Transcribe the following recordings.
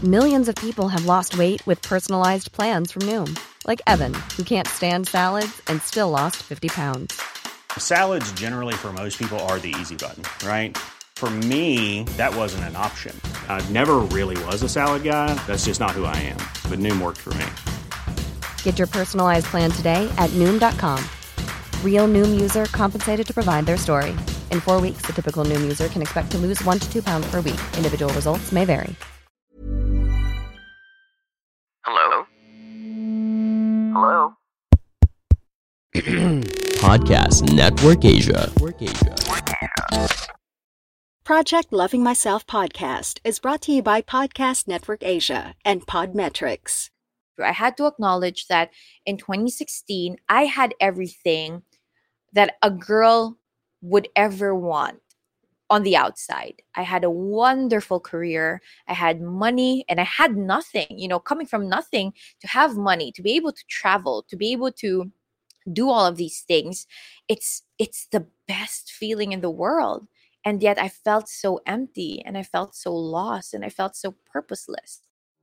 Millions of people have lost weight with personalized plans from Noom. Like Evan, who can't stand salads and still lost 50 pounds. Salads generally for most people are the easy button, right? For me, that wasn't an option. I never really was a salad guy. That's just not who I am. But Noom worked for me. Get your personalized plan today at Noom.com. Real Noom user compensated to provide their story. In 4 weeks, the typical Noom user can expect to lose 1 to 2 pounds per week. Individual results may vary. Hello? Hello? Podcast Network Asia. Project Loving Myself podcast is brought to you by Podcast Network Asia and Podmetrics. I had to acknowledge that in 2016, I had everything that a girl would ever want on the outside. I had a wonderful career. I had money and I had nothing, coming from nothing to have money, to be able to travel, to be able to do all of these things. It's the best feeling in the world. And yet I felt so empty and I felt so lost and I felt so purposeless.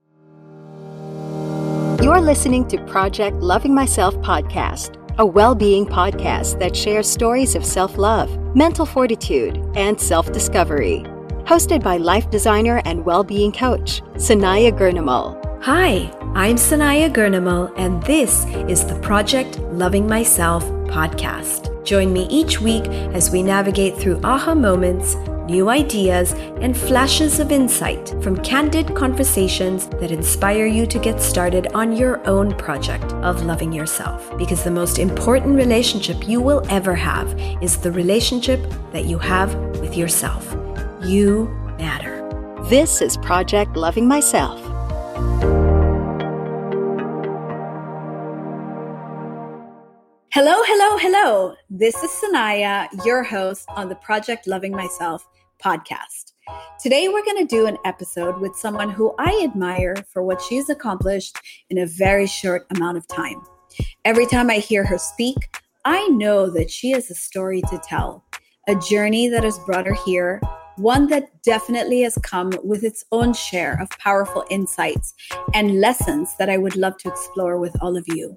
You're listening to Project Loving Myself podcast, a well-being podcast that shares stories of self-love, mental fortitude, and self-discovery. Hosted by life designer and well-being coach, Sanaya Gurnamal. Hi, I'm Sanaya Gurnamal, and this is the Project Loving Myself podcast. Join me each week as we navigate through aha moments, new ideas, and flashes of insight from candid conversations that inspire you to get started on your own project of loving yourself. Because the most important relationship you will ever have is the relationship that you have with yourself. You matter. This is Project Loving Myself. Hello. This is Sanaya, your host on the Project Loving Myself podcast. Today, we're going to do an episode with someone who I admire for what she's accomplished in a very short amount of time. Every time I hear her speak, I know that she has a story to tell, a journey that has brought her here, one that definitely has come with its own share of powerful insights and lessons that I would love to explore with all of you.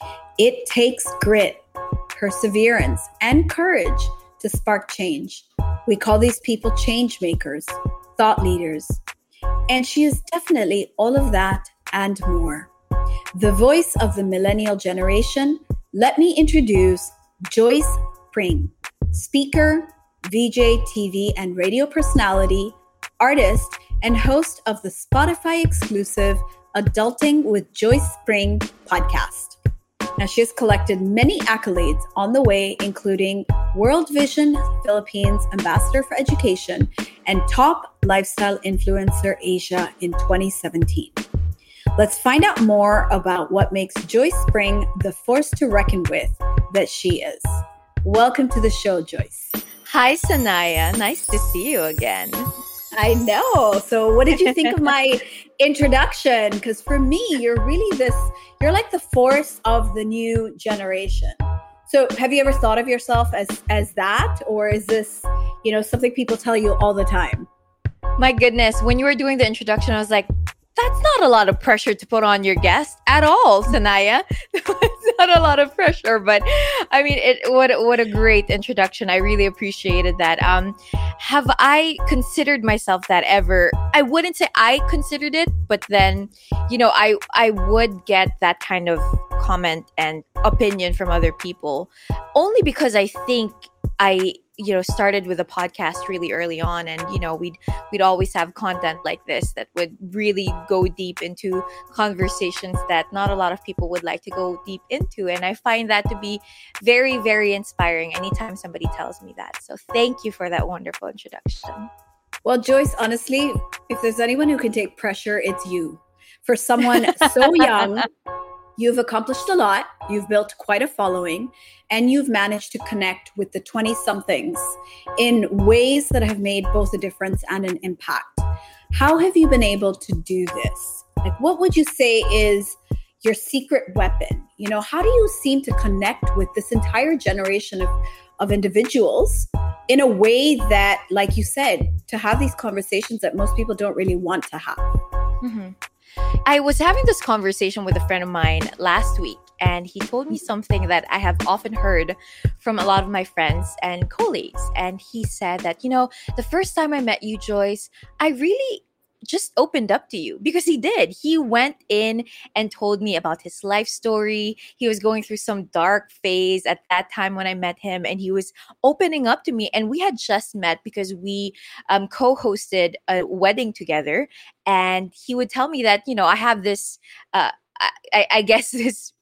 It takes grit, perseverance, and courage to spark change. We call these people change makers, thought leaders, and she is definitely all of that and more. The voice of the millennial generation, let me introduce Joyce Pring, speaker, VJ, TV, and radio personality, artist, and host of the Spotify exclusive Adulting with Joyce Pring podcast. Now, she has collected many accolades on the way, including World Vision Philippines Ambassador for Education and Top Lifestyle Influencer Asia in 2017. Let's find out more about what makes Joyce Pring the force to reckon with that she is. Welcome to the show, Joyce. Hi, Sanaya. Nice to see you again. I know. So what did you think of my introduction? Because for me, you're like the force of the new generation. So have you ever thought of yourself as that? Or is this, something people tell you all the time? My goodness, when you were doing the introduction, I was like, that's not a lot of pressure to put on your guest at all, Sanaya. It's not a lot of pressure, but I mean, what a great introduction. I really appreciated that. Have I considered myself that ever? I wouldn't say I considered it, but then, I would get that kind of comment and opinion from other people, only because I think I started with a podcast really early on, and we'd always have content like this that would really go deep into conversations that not a lot of people would like to go deep into, and I find that to be very, very inspiring anytime somebody tells me that. So thank you for that wonderful introduction. Well, Joyce, honestly, if there's anyone who can take pressure, it's you. For someone so young, you've accomplished a lot, you've built quite a following, and you've managed to connect with the 20-somethings in ways that have made both a difference and an impact. How have you been able to do this? Like, what would you say is your secret weapon? How do you seem to connect with this entire generation of individuals in a way that, like you said, to have these conversations that most people don't really want to have. Mm-hmm. I was having this conversation with a friend of mine last week, and he told me something that I have often heard from a lot of my friends and colleagues. And he said that, the first time I met you, Joyce, I really just opened up to you, because he did. He went in and told me about his life story. He was going through some dark phase at that time when I met him, and he was opening up to me. And we had just met because we co-hosted a wedding together. And he would tell me that, I have this, I guess, this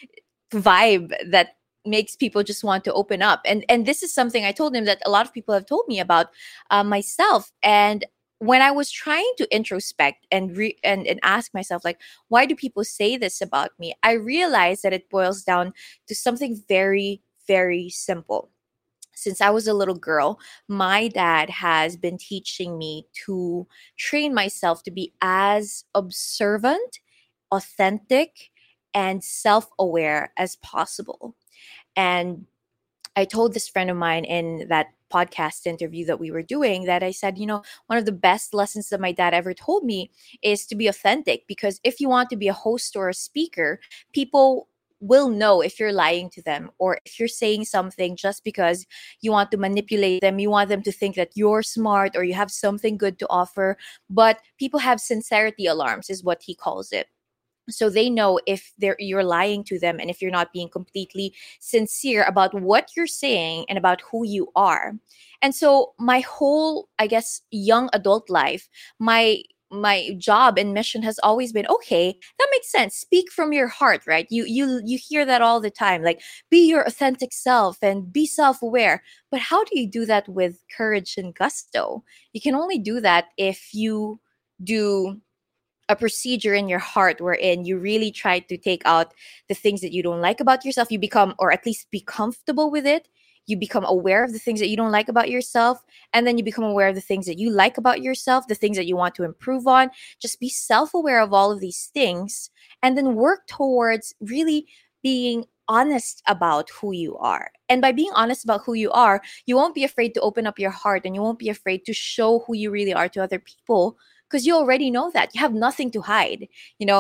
vibe that makes people just want to open up. And this is something I told him that a lot of people have told me about myself. And when I was trying to introspect and ask myself, like, why do people say this about me? I realized that it boils down to something very, very simple. Since I was a little girl, my dad has been teaching me to train myself to be as observant, authentic, and self-aware as possible. And I told this friend of mine in that podcast interview that we were doing that I said, one of the best lessons that my dad ever told me is to be authentic, because if you want to be a host or a speaker, people will know if you're lying to them, or if you're saying something just because you want to manipulate them, you want them to think that you're smart or you have something good to offer. But people have sincerity alarms, is what he calls it. So they know if you're lying to them, and if you're not being completely sincere about what you're saying and about who you are. And so my whole, I guess, young adult life, my job and mission has always been, okay, that makes sense. Speak from your heart, right? You hear that all the time, like, be your authentic self and be self-aware. But how do you do that with courage and gusto? You can only do that if you do a procedure in your heart wherein you really try to take out the things that you don't like about yourself. You become, or at least be comfortable with it. You become aware of the things that you don't like about yourself. And then you become aware of the things that you like about yourself, the things that you want to improve on. Just be self-aware of all of these things, and then work towards really being honest about who you are. And by being honest about who you are, you won't be afraid to open up your heart, and you won't be afraid to show who you really are to other people, because you already know that. You have nothing to hide.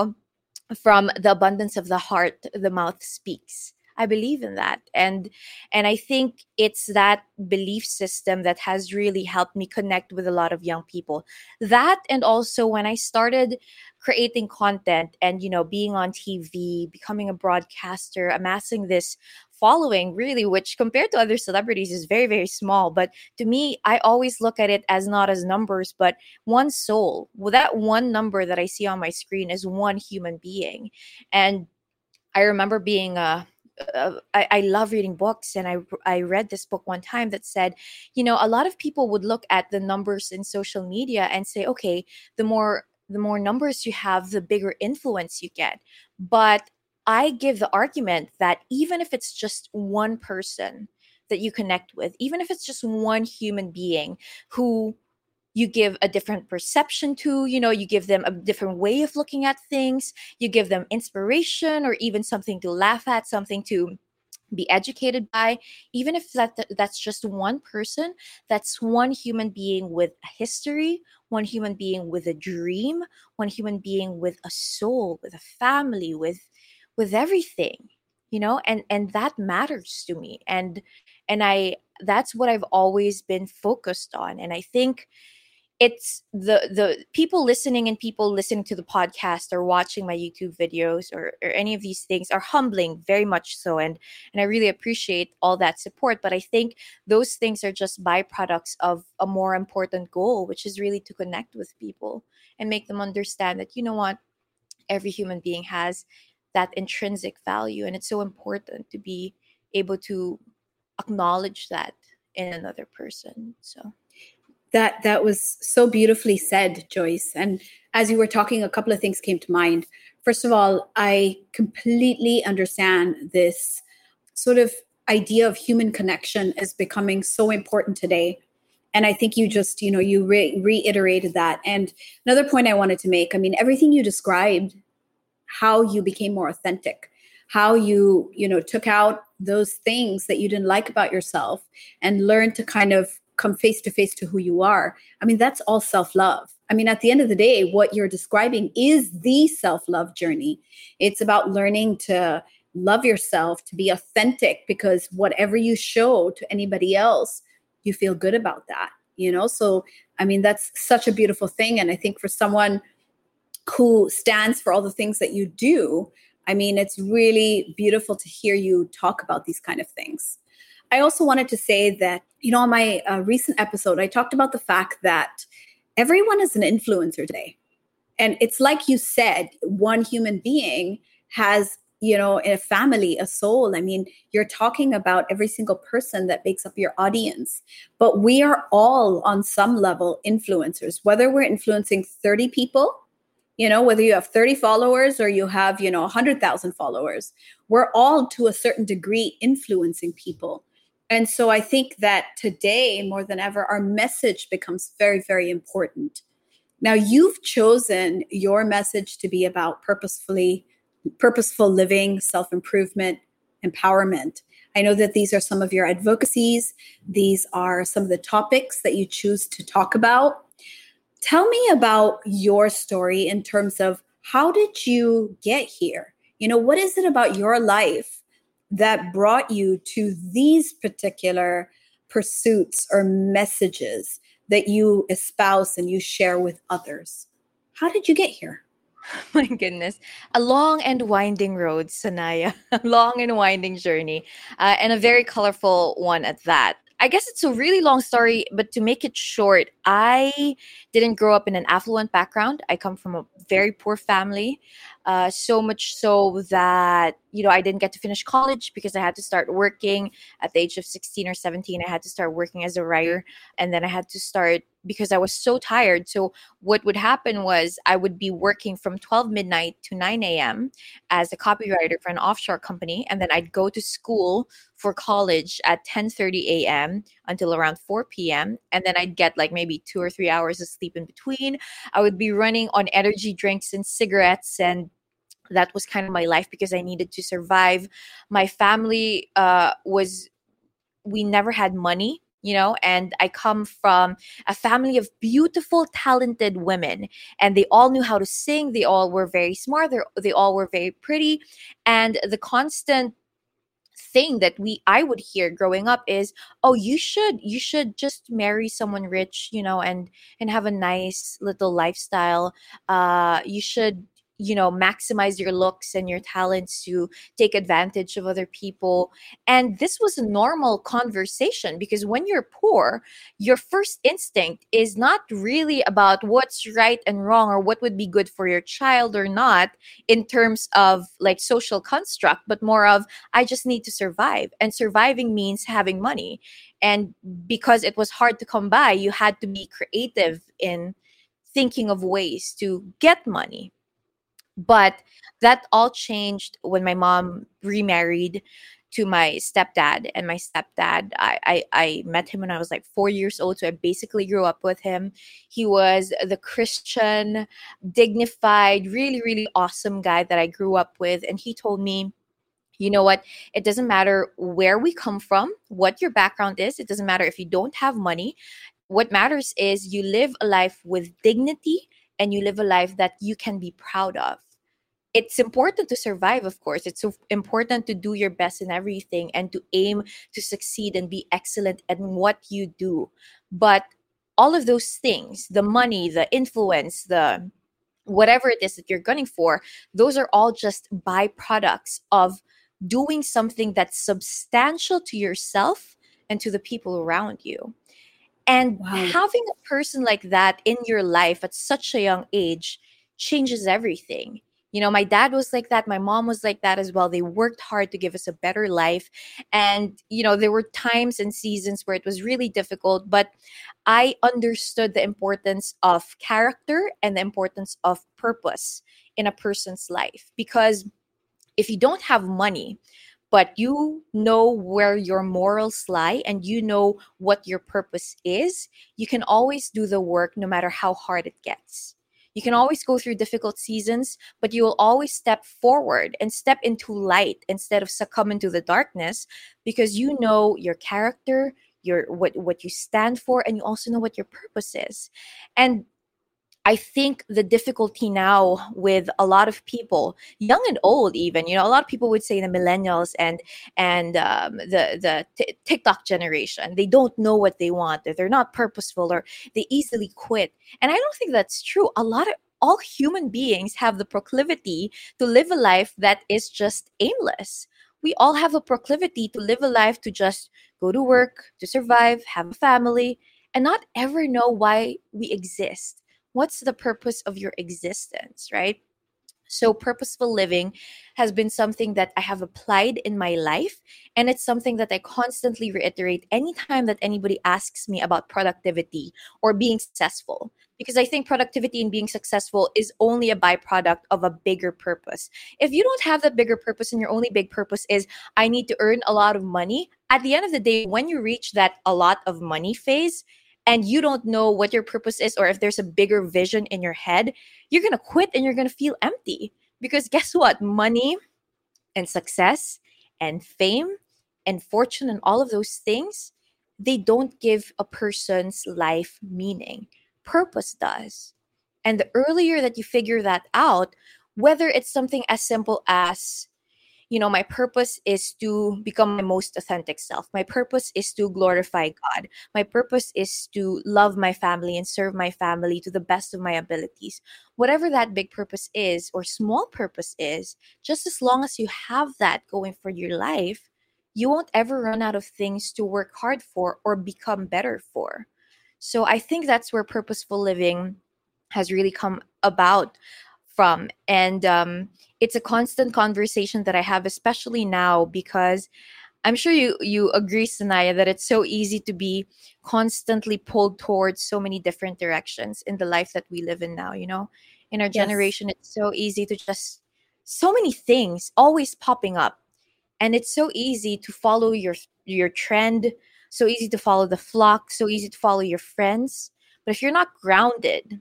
From the abundance of the heart, the mouth speaks. I believe in that. And I think it's that belief system that has really helped me connect with a lot of young people. That, and also when I started creating content and, being on TV, becoming a broadcaster, amassing this following, really, which compared to other celebrities is very, very small. But to me, I always look at it as not as numbers, but one soul. Well, that one number that I see on my screen is one human being. And I remember being I love reading books, and I read this book one time that said, a lot of people would look at the numbers in social media and say, okay, the more numbers you have, the bigger influence you get. But I give the argument that even if it's just one person that you connect with, even if it's just one human being who you give a different perception to, you give them a different way of looking at things, you give them inspiration, or even something to laugh at, something to be educated by, even if that's just one person, that's one human being with a history, one human being with a dream, one human being with a soul, with a family, with everything, and that matters to me. And that's what I've always been focused on. And I think it's the people listening to the podcast or watching my YouTube videos or any of these things are humbling, very much so. And I really appreciate all that support. But I think those things are just byproducts of a more important goal, which is really to connect with people and make them understand that, every human being has that intrinsic value. And it's so important to be able to acknowledge that in another person. So That was so beautifully said, Joyce. And as you were talking, a couple of things came to mind. First of all, I completely understand this sort of idea of human connection as becoming so important today. And I think you just, you reiterated that. And another point I wanted to make, everything you described, how you became more authentic. how you, took out those things that you didn't like about yourself and learned to kind of come face to face to who you are. I mean, that's all self-love. I mean, at the end of the day, what you're describing is the self-love journey. It's about learning to love yourself, to be authentic, because whatever you show to anybody else, you feel good about that, So, I mean, that's such a beautiful thing. And I think for someone who stands for all the things that you do, I mean, it's really beautiful to hear you talk about these kind of things. I also wanted to say that, on my recent episode, I talked about the fact that everyone is an influencer today. And it's like you said, one human being has, a family, a soul. I mean, you're talking about every single person that makes up your audience. But we are all on some level influencers, whether we're influencing 30 people, whether you have 30 followers or you have, 100,000 followers, we're all to a certain degree influencing people. And so I think that today, more than ever, our message becomes very, very important. Now, you've chosen your message to be about purposeful living, self-improvement, empowerment. I know that these are some of your advocacies. These are some of the topics that you choose to talk about. Tell me about your story in terms of how did you get here? What is it about your life that brought you to these particular pursuits or messages that you espouse and you share with others? How did you get here? My goodness. A long and winding road, Sanaya. A long and winding journey, and a very colorful one at that. I guess it's a really long story, but to make it short, I didn't grow up in an affluent background. I come from a very poor family, so much so that, I didn't get to finish college because I had to start working at the age of 16 or 17. I had to start working as a writer, and then I had to start because I was so tired. So what would happen was I would be working from 12 midnight to 9 a.m. as a copywriter for an offshore company, and then I'd go to school for college at 10:30 a.m. until around 4 p.m. And then I'd get like maybe 2 or 3 hours of sleep in between. I would be running on energy drinks and cigarettes, and that was kind of my life because I needed to survive. My family we never had money, and I come from a family of beautiful, talented women, and they all knew how to sing. They all were very smart. They all were very pretty. And the constant thing that I would hear growing up is, oh, you should just marry someone rich, and have a nice little lifestyle. You should maximize your looks and your talents to take advantage of other people. And this was a normal conversation because when you're poor, your first instinct is not really about what's right and wrong or what would be good for your child or not in terms of like social construct, but more of, I just need to survive. And surviving means having money. And because it was hard to come by, you had to be creative in thinking of ways to get money. But that all changed when my mom remarried to my stepdad. And my stepdad, I met him when I was like 4 years old. So I basically grew up with him. He was the Christian, dignified, really, really awesome guy that I grew up with. And he told me, you know what? It doesn't matter where we come from, what your background is. It doesn't matter if you don't have money. What matters is you live a life with dignity and you live a life that you can be proud of. It's important to survive, of course. It's so important to do your best in everything and to aim to succeed and be excellent at what you do. But all of those things, the money, the influence, the whatever it is that you're gunning for, those are all just byproducts of doing something that's substantial to yourself and to the people around you. And having a person like that in your life at such a young age changes everything. My dad was like that. My mom was like that as well. They worked hard to give us a better life. And, there were times and seasons where it was really difficult, but I understood the importance of character and the importance of purpose in a person's life. Because if you don't have money, but you know where your morals lie and you know what your purpose is, you can always do the work no matter how hard it gets. You can always go through difficult seasons, but you will always step forward and step into light instead of succumb into the darkness, because you know your character, your what you stand for, and you also know what your purpose is. And I think the difficulty now with a lot of people, young and old, even, a lot of people would say the millennials and the TikTok generation, they don't know what they want. They're not purposeful, or they easily quit. And I don't think that's true. All human beings have the proclivity to live a life that is just aimless. We all have a proclivity to live a life to just go to work, to survive, have a family, and not ever know why we exist. What's the purpose of your existence, right? So purposeful living has been something that I have applied in my life. And it's something that I constantly reiterate anytime that anybody asks me about productivity or being successful. Because I think productivity and being successful is only a byproduct of a bigger purpose. If you don't have that bigger purpose and your only big purpose is, I need to earn a lot of money, at the end of the day, when you reach that a lot of money phase, and you don't know what your purpose is, or if there's a bigger vision in your head, you're going to quit and you're going to feel empty. Because guess what? Money and success and fame and fortune and all of those things, they don't give a person's life meaning. Purpose does. And the earlier that you figure that out, whether it's something as simple as, my purpose is to become my most authentic self. My purpose is to glorify God. My purpose is to love my family and serve my family to the best of my abilities. Whatever that big purpose is or small purpose is, just as long as you have that going for your life, you won't ever run out of things to work hard for or become better for. So I think that's where purposeful living has really come about from. And it's a constant conversation that I have, especially now, because I'm sure you agree, Sanaya, that it's so easy to be constantly pulled towards so many different directions in the life that we live in now. In our generation, it's so easy to just, so many things always popping up, and it's so easy to follow your trend, so easy to follow the flock, so easy to follow your friends. But if you're not grounded,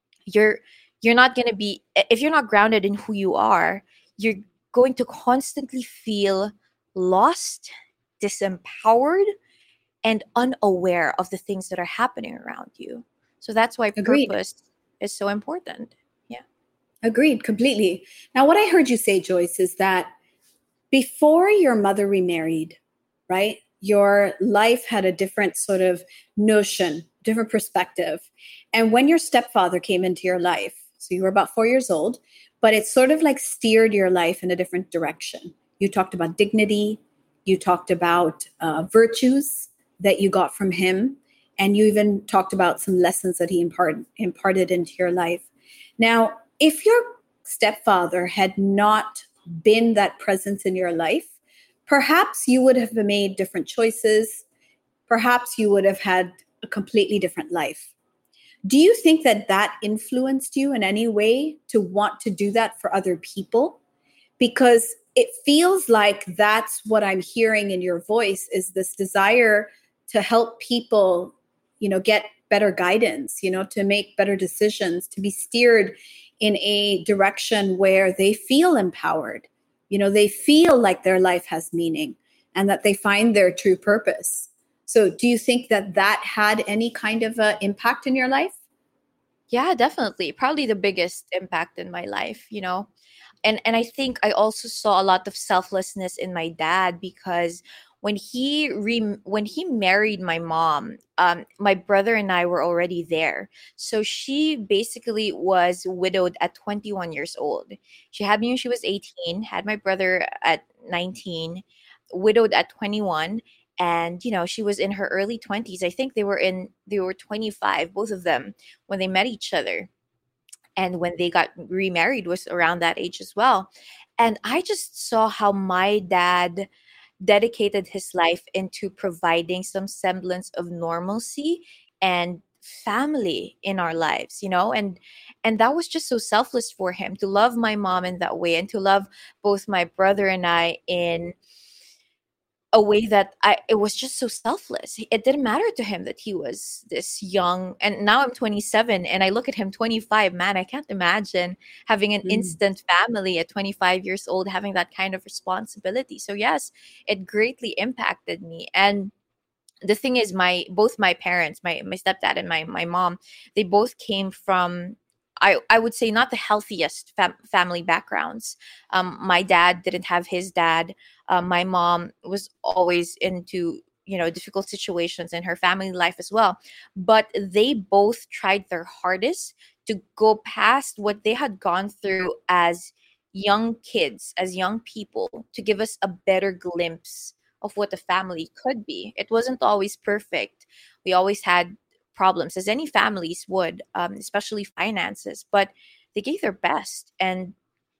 you're not going to be, if you're not grounded in who you are, you're going to constantly feel lost, disempowered, and unaware of the things that are happening around you. So that's why Agreed. Purpose is so important. Yeah. Agreed, completely. Now, what I heard you say, Joyce, is that before your mother remarried, right, your life had a different sort of notion, different perspective. And when your stepfather came into your life, so you were about 4 years old, but it sort of like steered your life in a different direction. You talked about dignity. You talked about virtues that you got from him. And you even talked about some lessons that he imparted into your life. Now, if your stepfather had not been that presence in your life, perhaps you would have made different choices. Perhaps you would have had a completely different life. Do you think that influenced you in any way to want to do that for other people? Because it feels like that's what I'm hearing in your voice, is this desire to help people, get better guidance, to make better decisions, to be steered in a direction where they feel empowered. They feel like their life has meaning and that they find their true purpose. So do you think that had any kind of impact in your life? Yeah, definitely. Probably the biggest impact in my life, And I think I also saw a lot of selflessness in my dad, because when he married my mom, my brother and I were already there. So she basically was widowed at 21 years old. She had me when she was 18, had my brother at 19, widowed at 21. And, she was in her early 20s. I think they were 25, both of them, when they met each other. And when they got remarried was around that age as well. And I just saw how my dad dedicated his life into providing some semblance of normalcy and family in our lives, and that was just so selfless for him, to love my mom in that way and to love both my brother and I in a way that it was just so selfless. It didn't matter to him that he was this young, and now I'm 27 and I look at him 25. Man, I can't imagine having an instant family at 25 years old, having that kind of responsibility. So yes, it greatly impacted me. And the thing is, both my parents, my stepdad and my mom, they both came from, I would say, not the healthiest family backgrounds. My dad didn't have his dad. My mom was always into, difficult situations in her family life as well. But they both tried their hardest to go past what they had gone through as young kids, as young people, to give us a better glimpse of what a family could be. It wasn't always perfect. We always had problems, as any families would, especially finances, but they gave their best. And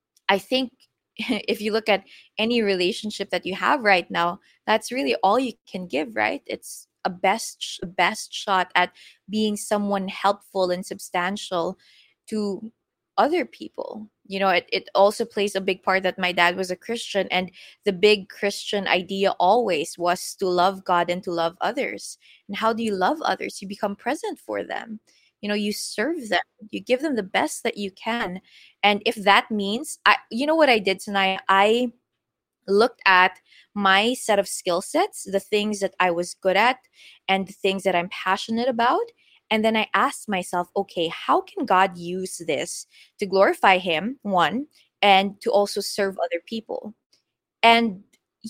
I think if you look at any relationship that you have right now, that's really all you can give, right? It's a best shot at being someone helpful and substantial to other people. It also plays a big part that my dad was a Christian, and the big Christian idea always was to love God and to love others. And how do you love others? You become present for them. You serve them, you give them the best that you can. And if that means, what I did tonight, I looked at my set of skill sets, the things that I was good at and the things that I'm passionate about. And then I asked myself, okay, how can God use this to glorify him, one, and to also serve other people? And,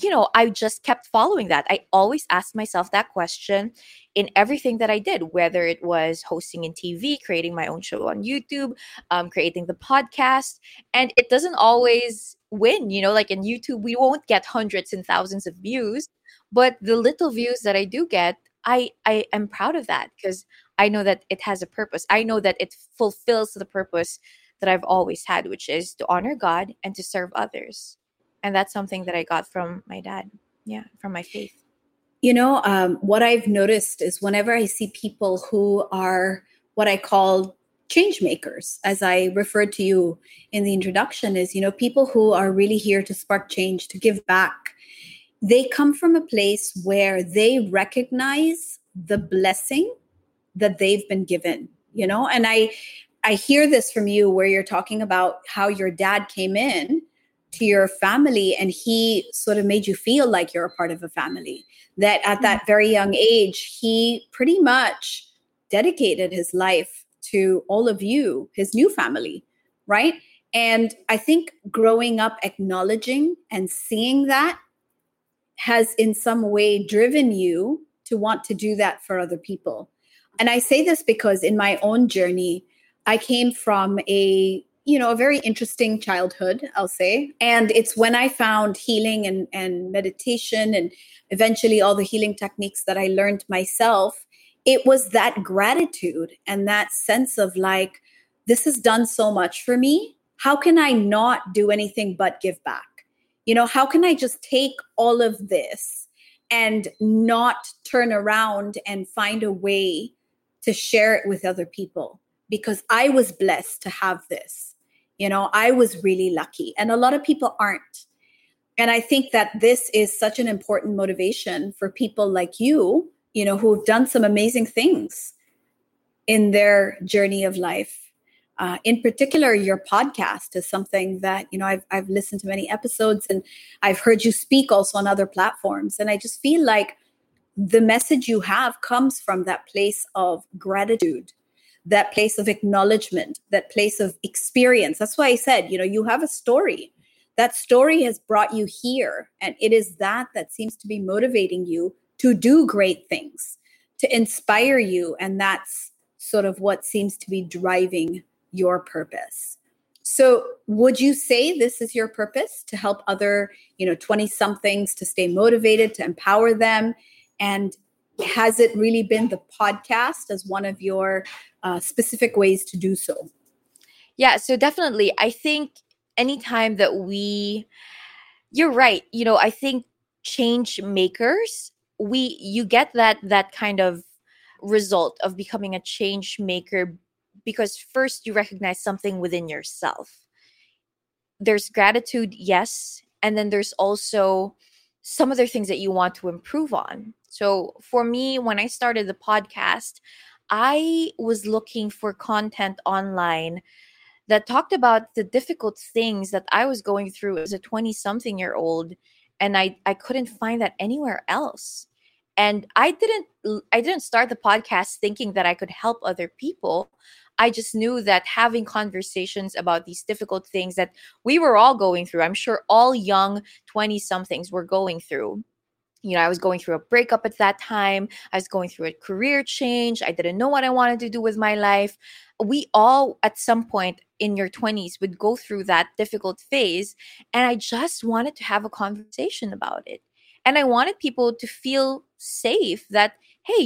I just kept following that. I always asked myself that question in everything that I did, whether it was hosting in TV, creating my own show on YouTube, creating the podcast. And it doesn't always win, like in YouTube, we won't get hundreds and thousands of views, but the little views that I do get, I am proud of that, because I know that it has a purpose. I know that it fulfills the purpose that I've always had, which is to honor God and to serve others. And that's something that I got from my dad. Yeah, from my faith. What I've noticed is whenever I see people who are what I call change makers, as I referred to you in the introduction, is, people who are really here to spark change, to give back. They come from a place where they recognize the blessing that they've been given, and I hear this from you, where you're talking about how your dad came in to your family and he sort of made you feel like you're a part of a family, that at that very young age, he pretty much dedicated his life to all of you, his new family, right? And I think growing up acknowledging and seeing that has in some way driven you to want to do that for other people. And I say this because in my own journey, I came from a very interesting childhood, I'll say. And it's when I found healing and meditation and eventually all the healing techniques that I learned myself, it was that gratitude and that sense of like, this has done so much for me. How can I not do anything but give back? How can I just take all of this and not turn around and find a way to share it with other people? Because I was blessed to have this. I was really lucky, and a lot of people aren't. And I think that this is such an important motivation for people like you, who've done some amazing things in their journey of life. In particular, your podcast is something that, I've listened to many episodes and I've heard you speak also on other platforms. And I just feel like the message you have comes from that place of gratitude, that place of acknowledgement, that place of experience. That's why I said, you have a story. That story has brought you here. And it is that seems to be motivating you to do great things, to inspire you. And that's sort of what seems to be driving your purpose. So would you say this is your purpose, to help other, 20-somethings to stay motivated, to empower them? And has it really been the podcast as one of your specific ways to do so? Yeah, so definitely. I think anytime that you're right. I think change makers, you get that kind of result of becoming a change maker because first you recognize something within yourself. There's gratitude, yes. And then there's also some other things that you want to improve on. So for me, when I started the podcast, I was looking for content online that talked about the difficult things that I was going through as a 20-something-year-old, and I couldn't find that anywhere else. And I didn't start the podcast thinking that I could help other people. I just knew that having conversations about these difficult things that we were all going through, I'm sure all young 20-somethings were going through. I was going through a breakup at that time. I was going through a career change. I didn't know what I wanted to do with my life. We all, at some point in your 20s, would go through that difficult phase. And I just wanted to have a conversation about it. And I wanted people to feel safe that, hey,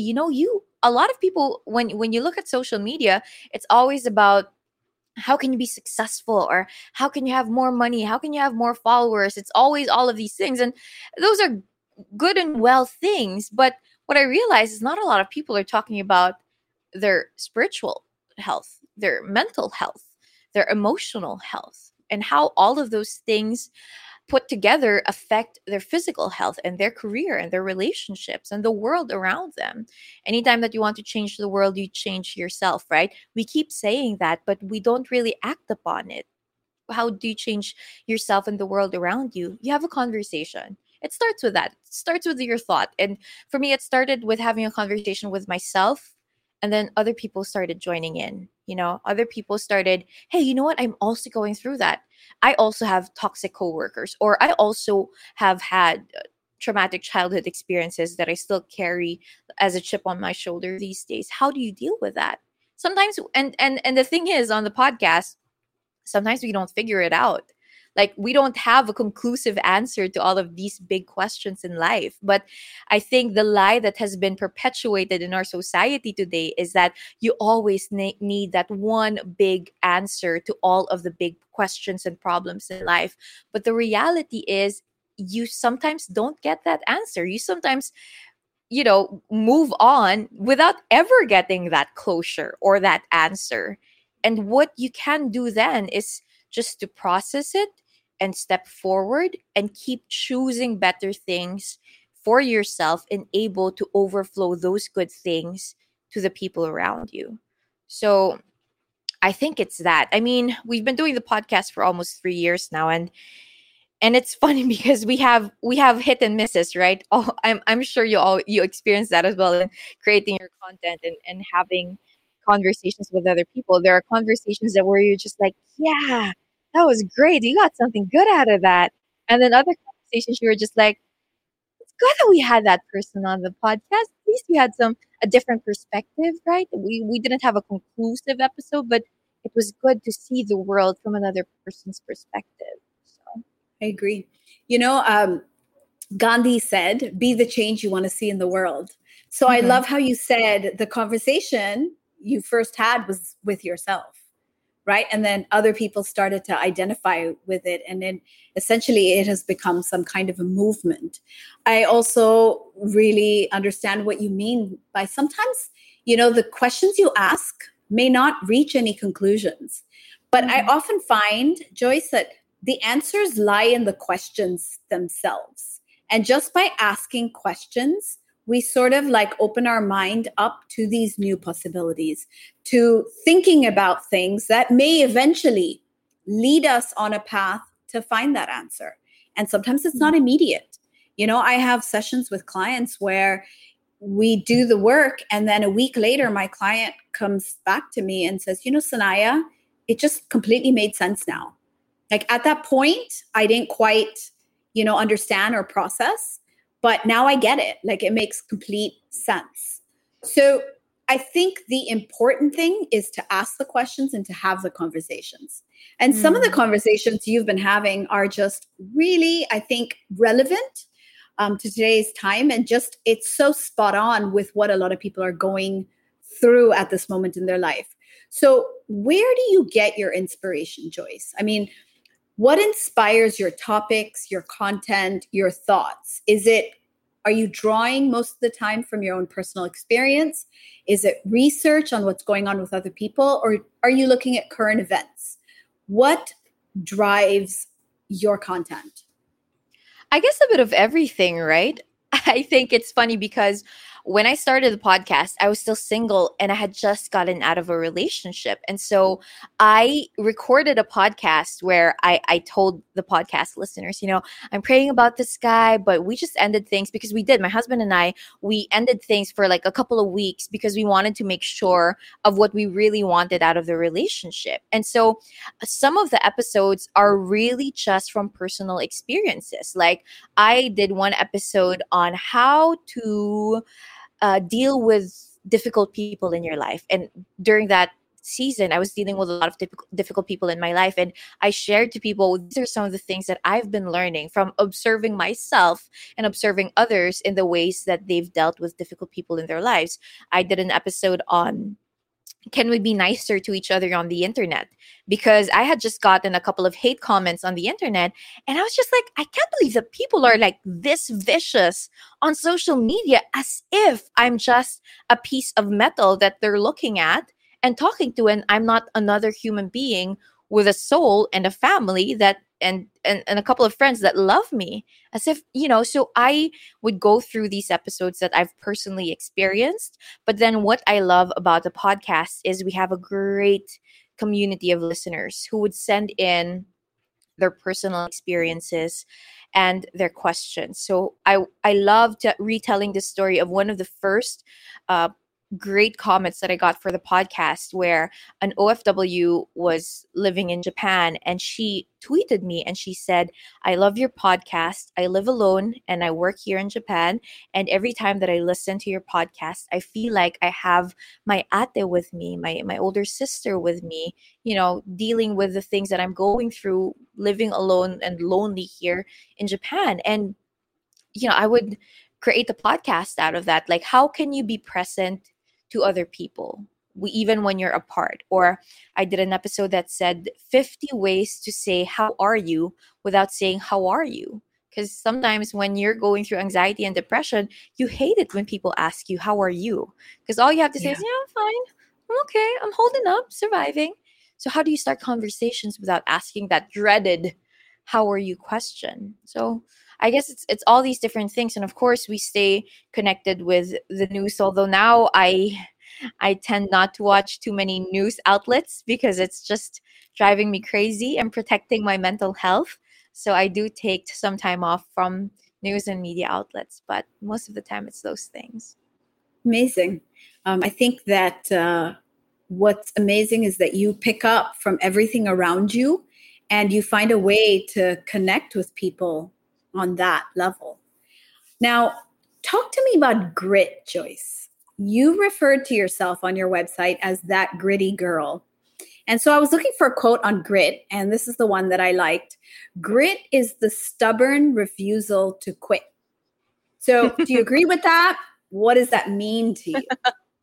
a lot of people, when you look at social media, it's always about how can you be successful, or how can you have more money? How can you have more followers? It's always all of these things. And those are good and well things. But what I realize is not a lot of people are talking about their spiritual health, their mental health, their emotional health, and how all of those things put together affect their physical health and their career and their relationships and the world around them. Anytime that you want to change the world, you change yourself, right? We keep saying that, but we don't really act upon it. How do you change yourself and the world around you? You have a conversation. It starts with that. It starts with your thought. And for me, it started with having a conversation with myself, and then other people started joining in. Other people started, hey, you know what? I'm also going through that. I also have toxic coworkers, or I also have had traumatic childhood experiences that I still carry as a chip on my shoulder these days. How do you deal with that? Sometimes, and the thing is, on the podcast, sometimes we don't figure it out. Like, we don't have a conclusive answer to all of these big questions in life. But I think the lie that has been perpetuated in our society today is that you always need that one big answer to all of the big questions and problems in life. But the reality is, you sometimes don't get that answer. You sometimes, move on without ever getting that closure or that answer. And what you can do then is just to process it and step forward and keep choosing better things for yourself and able to overflow those good things to the people around you. So I think it's that. I mean, we've been doing the podcast for almost 3 years now, and it's funny because we have hit and misses, right? I'm sure you experience that as well in creating your content and having conversations with other people. There are conversations where you're just like, yeah, that was great. You got something good out of that. And then other conversations, you were just like, it's good that we had that person on the podcast. At least we had a different perspective, right? We didn't have a conclusive episode, but it was good to see the world from another person's perspective. So I agree. Gandhi said, be the change you want to see in the world. So I love how you said the conversation you first had was with yourself. Right. And then other people started to identify with it. And then essentially it has become some kind of a movement. I also really understand what you mean by sometimes, the questions you ask may not reach any conclusions. But I often find, Joyce, that the answers lie in the questions themselves. And just by asking questions, we sort of like open our mind up to these new possibilities, to thinking about things that may eventually lead us on a path to find that answer. And sometimes it's not immediate. I have sessions with clients where we do the work, and then a week later, my client comes back to me and says, Sanaya, it just completely made sense now. Like, at that point, I didn't quite, understand or process. But now I get it. Like, it makes complete sense. So I think the important thing is to ask the questions and to have the conversations. And some of the conversations you've been having are just really, I think, relevant to today's time. And just, it's so spot on with what a lot of people are going through at this moment in their life. So where do you get your inspiration, Joyce? I mean, what inspires your topics, your content, your thoughts? Are you drawing most of the time from your own personal experience? Is it research on what's going on with other people? Or are you looking at current events? What drives your content? I guess a bit of everything, right? I think it's funny because when I started the podcast, I was still single and I had just gotten out of a relationship. And so I recorded a podcast where I told the podcast listeners, I'm praying about this guy, but we just ended things because we did. My husband and I, we ended things for like a couple of weeks because we wanted to make sure of what we really wanted out of the relationship. And so some of the episodes are really just from personal experiences. Like I did one episode on how to deal with difficult people in your life. And during that season, I was dealing with a lot of difficult people in my life. And I shared to people, these are some of the things that I've been learning from observing myself and observing others in the ways that they've dealt with difficult people in their lives. I did an episode on, can we be nicer to each other on the internet? Because I had just gotten a couple of hate comments on the internet. And I was just like, I can't believe that people are like this vicious on social media, as if I'm just a piece of metal that they're looking at and talking to. And I'm not another human being with a soul and a family that and a couple of friends that love me, as if, so I would go through these episodes that I've personally experienced. But then what I love about the podcast is we have a great community of listeners who would send in their personal experiences and their questions. So I love retelling the story of one of the first great comments that I got for the podcast, where an OFW was living in Japan and she tweeted me and she said, I love your podcast. I live alone and I work here in Japan. And every time that I listen to your podcast, I feel like I have my ate with me, my older sister with me, dealing with the things that I'm going through, living alone and lonely here in Japan. And, I would create a podcast out of that. Like, how can you be present to other people, even when you're apart? Or I did an episode that said 50 ways to say, how are you, without saying, how are you? Because sometimes when you're going through anxiety and depression, you hate it when people ask you, how are you? Because all you have to say is, I'm fine. I'm okay. I'm holding up, surviving. So how do you start conversations without asking that dreaded, how are you question? So I guess it's all these different things. And of course, we stay connected with the news, although now I tend not to watch too many news outlets because it's just driving me crazy and protecting my mental health. So I do take some time off from news and media outlets, but most of the time it's those things. Amazing. I think that what's amazing is that you pick up from everything around you and you find a way to connect with people on that level. Now, talk to me about grit, Joyce. You referred to yourself on your website as that gritty girl. And so I was looking for a quote on grit, and this is the one that I liked. Grit is the stubborn refusal to quit. So do you agree with that? What does that mean to you?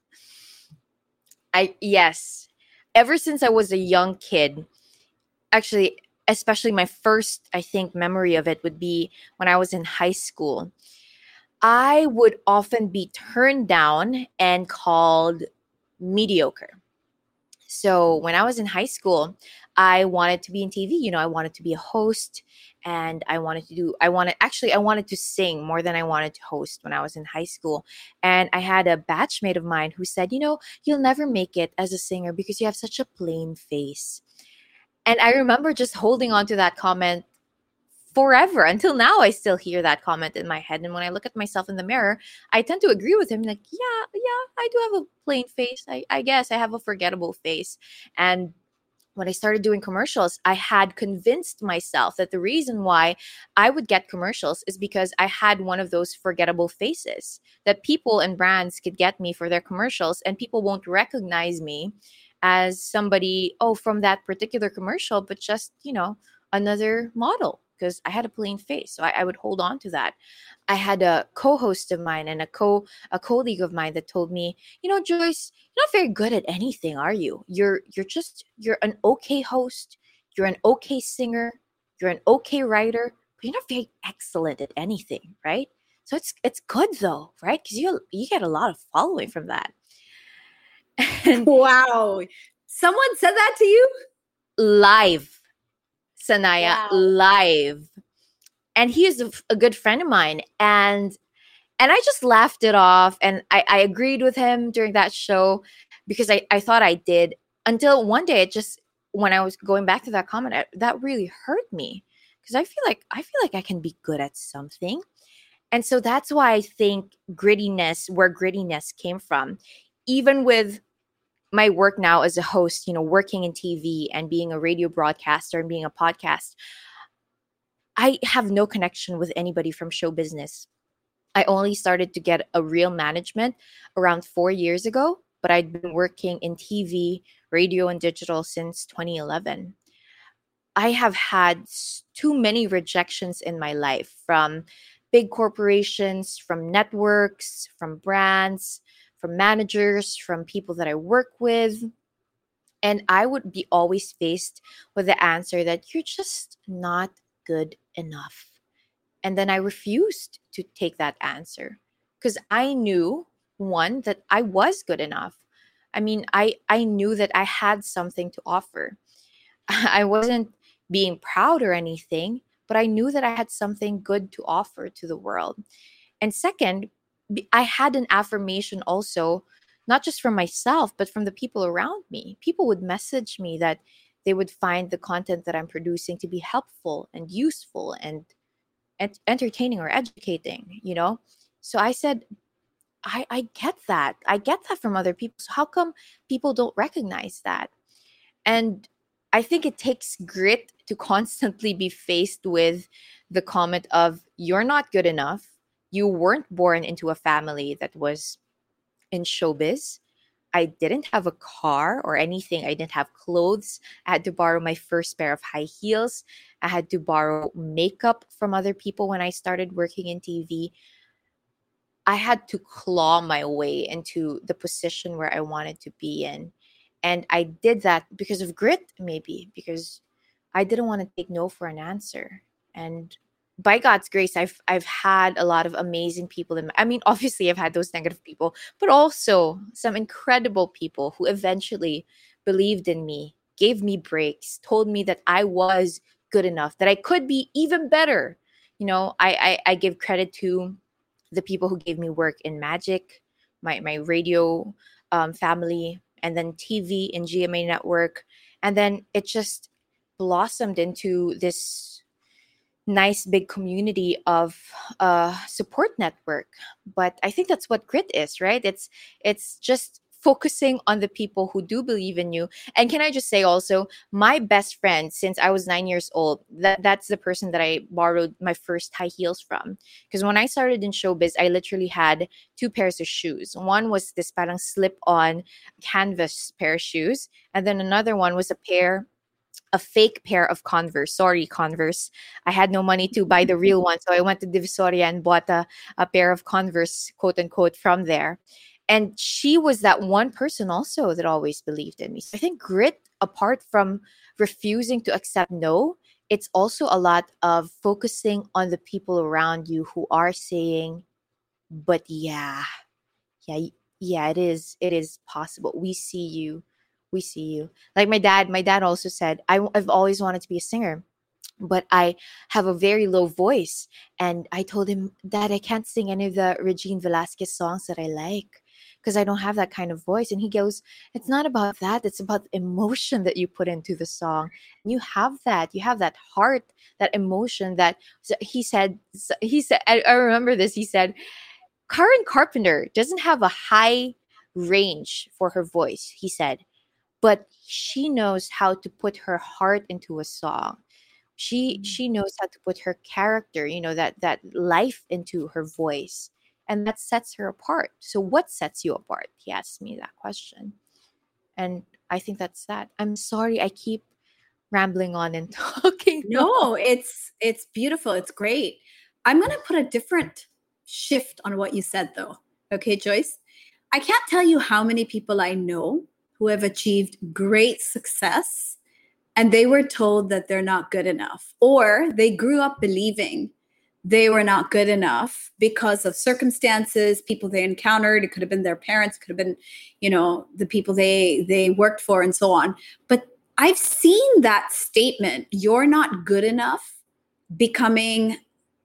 Yes. Ever since I was a young kid, actually, especially my first, I think, memory of it would be when I was in high school. I would often be turned down and called mediocre. So when I was in high school, I wanted to be in TV. I wanted to be a host, and I wanted to sing more than I wanted to host when I was in high school. And I had a batchmate of mine who said, you'll never make it as a singer because you have such a plain face. And I remember just holding on to that comment forever. Until now, I still hear that comment in my head. And when I look at myself in the mirror, I tend to agree with him. Like, yeah, I do have a plain face. I guess I have a forgettable face. And when I started doing commercials, I had convinced myself that the reason why I would get commercials is because I had one of those forgettable faces that people and brands could get me for their commercials, and people won't recognize me as somebody, from that particular commercial, but just, another model, because I had a plain face. So I would hold on to that. I had a co-host of mine and a colleague of mine that told me, Joyce, you're not very good at anything, are you? You're an okay host. You're an okay singer. You're an okay writer, but you're not very excellent at anything, right? So it's good though, right? Because you get a lot of following from that. And wow. Someone said that to you? Live, Sanaya, wow. Live. And he is a good friend of mine. And I just laughed it off. And I agreed with him during that show because I thought I did, until one day when I was going back to that comment, that really hurt me, because I feel like I can be good at something. And so that's why I think where grittiness came from, even with my work now as a host, working in TV and being a radio broadcaster and being a podcast, I have no connection with anybody from show business. I only started to get a real management around 4 years ago, but I'd been working in TV, radio, and digital since 2011. I have had too many rejections in my life, from big corporations, from networks, from brands, from managers, from people that I work with. And I would be always faced with the answer that you're just not good enough. And then I refused to take that answer because I knew, one, that I was good enough. I mean, I knew that I had something to offer. I wasn't being proud or anything, but I knew that I had something good to offer to the world. And second, I had an affirmation also, not just from myself, but from the people around me. People would message me that they would find the content that I'm producing to be helpful and useful and entertaining or educating, So I said, I get that. I get that from other people. So how come people don't recognize that? And I think it takes grit to constantly be faced with the comment of, you're not good enough. You weren't born into a family that was in showbiz. I didn't have a car or anything. I didn't have clothes. I had to borrow my first pair of high heels. I had to borrow makeup from other people when I started working in TV. I had to claw my way into the position where I wanted to be in. And I did that because of grit, maybe, because I didn't want to take no for an answer. And by God's grace, I've had a lot of amazing people obviously I've had those negative people, but also some incredible people who eventually believed in me, gave me breaks, told me that I was good enough, that I could be even better. I give credit to the people who gave me work in Magic, my radio family, and then TV in GMA Network. And then it just blossomed into this nice big community of support network. But I think that's what grit is, right? It's just focusing on the people who do believe in you. And can I just say also, my best friend since I was 9 years old, that's the person that I borrowed my first high heels from. Because when I started in showbiz, I literally had 2 pairs of shoes. One was this parang slip-on canvas pair of shoes, and then another one was a fake pair of Converse. Sorry, Converse. I had no money to buy the real one. So I went to Divisoria and bought a pair of Converse, quote unquote, from there. And she was that one person also that always believed in me. So I think grit, apart from refusing to accept no, it's also a lot of focusing on the people around you who are saying, but yeah, it is possible. We see you. Like my dad also said, I've always wanted to be a singer, but I have a very low voice. And I told him, Dad, I can't sing any of the Regine Velasquez songs that I like because I don't have that kind of voice. And he goes, it's not about that. It's about the emotion that you put into the song. And you have that heart, that emotion that he said, I remember this. He said, Karen Carpenter doesn't have a high range for her voice, he said, but she knows how to put her heart into a song. She knows how to put her character, that life into her voice. And that sets her apart. So what sets you apart? He asked me that question. And I think that's that. I'm sorry I keep rambling on and talking. No, it's beautiful. It's great. I'm going to put a different shift on what you said, though. Okay, Joyce? I can't tell you how many people I know who have achieved great success and they were told that they're not good enough, or they grew up believing they were not good enough because of circumstances, people they encountered. It could have been their parents, it could have been, the people they worked for and so on. But I've seen that statement, you're not good enough, becoming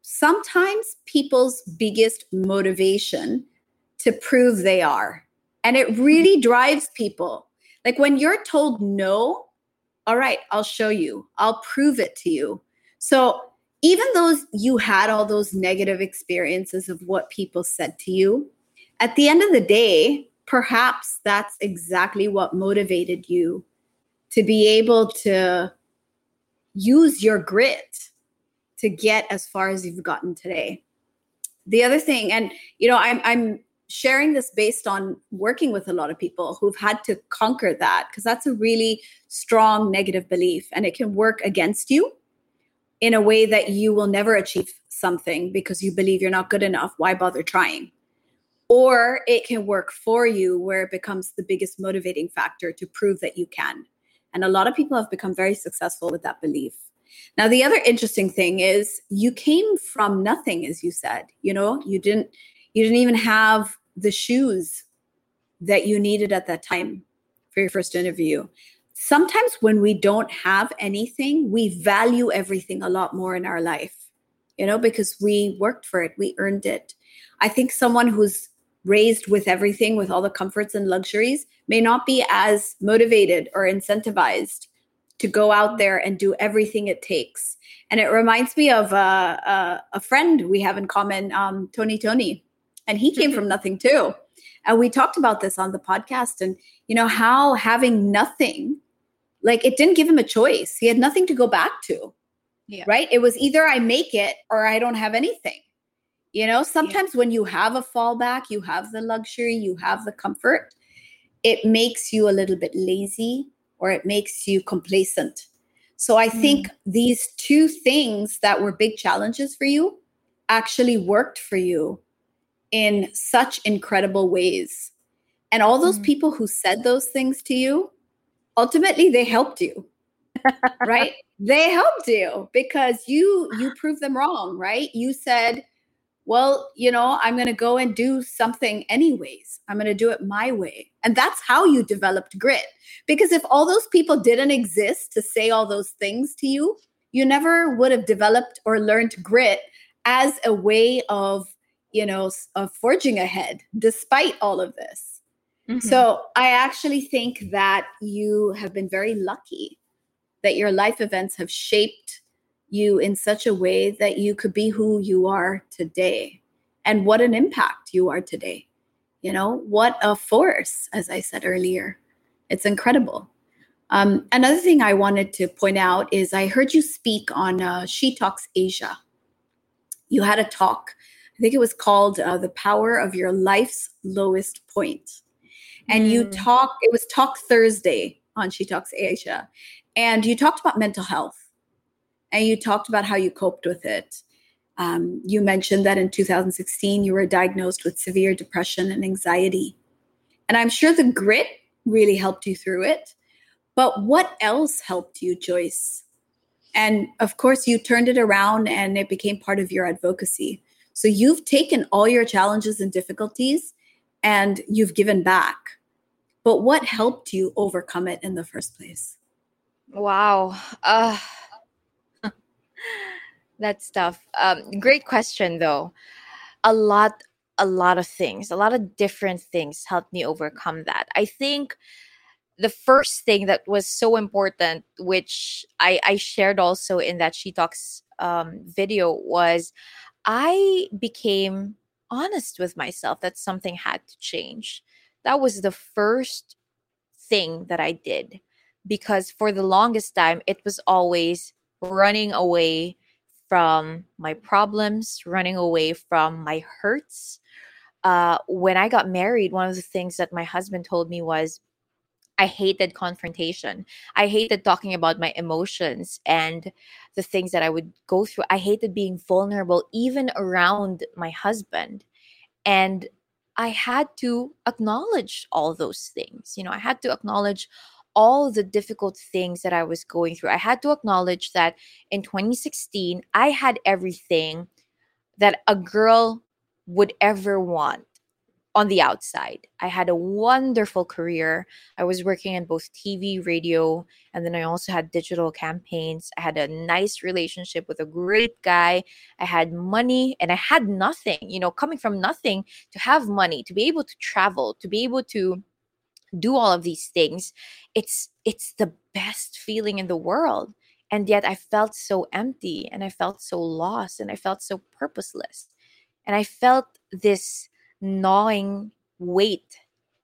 sometimes people's biggest motivation to prove they are. And it really drives people. Like when you're told no, all right, I'll show you. I'll prove it to you. So even though you had all those negative experiences of what people said to you, at the end of the day, perhaps that's exactly what motivated you to be able to use your grit to get as far as you've gotten today. The other thing, and I'm sharing this based on working with a lot of people who've had to conquer that, because that's a really strong negative belief, and it can work against you in a way that you will never achieve something because you believe you're not good enough. Why bother trying? Or it can work for you where it becomes the biggest motivating factor to prove that you can. And a lot of people have become very successful with that belief. Now, the other interesting thing is you came from nothing, as you said. You didn't even have the shoes that you needed at that time for your first interview. Sometimes when we don't have anything, we value everything a lot more in our life, because we worked for it, we earned it. I think someone who's raised with everything, with all the comforts and luxuries, may not be as motivated or incentivized to go out there and do everything it takes. And it reminds me of a friend we have in common, Tony. And he came from nothing too. And we talked about this on the podcast, and how having nothing, like, it didn't give him a choice. He had nothing to go back to, right? It was either I make it or I don't have anything. Sometimes when you have a fallback, you have the luxury, you have the comfort, it makes you a little bit lazy or it makes you complacent. So I think these two things that were big challenges for you actually worked for you in such incredible ways. And all those people who said those things to you, ultimately they helped you, right? They helped you because you proved them wrong, right? You said, well, I'm going to go and do something anyways. I'm going to do it my way. And that's how you developed grit. Because if all those people didn't exist to say all those things to you, you never would have developed or learned grit as a way of forging ahead despite all of this. So I actually think that you have been very lucky that your life events have shaped you in such a way that you could be who you are today. And what an impact you are today. What a force, as I said earlier. It's incredible. Another thing I wanted to point out is I heard you speak on She Talks Asia. You had a talk, I think it was called The Power of Your Life's Lowest Point. And it was Talk Thursday on She Talks Asia. And you talked about mental health. And you talked about how you coped with it. You mentioned that in 2016, you were diagnosed with severe depression and anxiety. And I'm sure the grit really helped you through it. But what else helped you, Joyce? And of course, you turned it around and it became part of your advocacy. So you've taken all your challenges and difficulties and you've given back. But what helped you overcome it in the first place? Wow. That's tough. Great question, though. A lot of things, a lot of different things helped me overcome that. I think the first thing that was so important, which I shared also in that She Talks video, was I became honest with myself that something had to change. That was the first thing that I did, because for the longest time, it was always running away from my problems, running away from my hurts. When I got married, one of the things that my husband told me was, I hated confrontation. I hated talking about my emotions and the things that I would go through. I hated being vulnerable, even around my husband. And I had to acknowledge all those things. I had to acknowledge all the difficult things that I was going through. I had to acknowledge that in 2016, I had everything that a girl would ever want. on the outside. I had a wonderful career. I was working in both TV, radio, and then I also had digital campaigns. I had a nice relationship with a great guy. I had money and I had nothing, coming from nothing to have money, to be able to travel, to be able to do all of these things. It's the best feeling in the world. And yet I felt so empty and I felt so lost and I felt so purposeless. And I felt this gnawing weight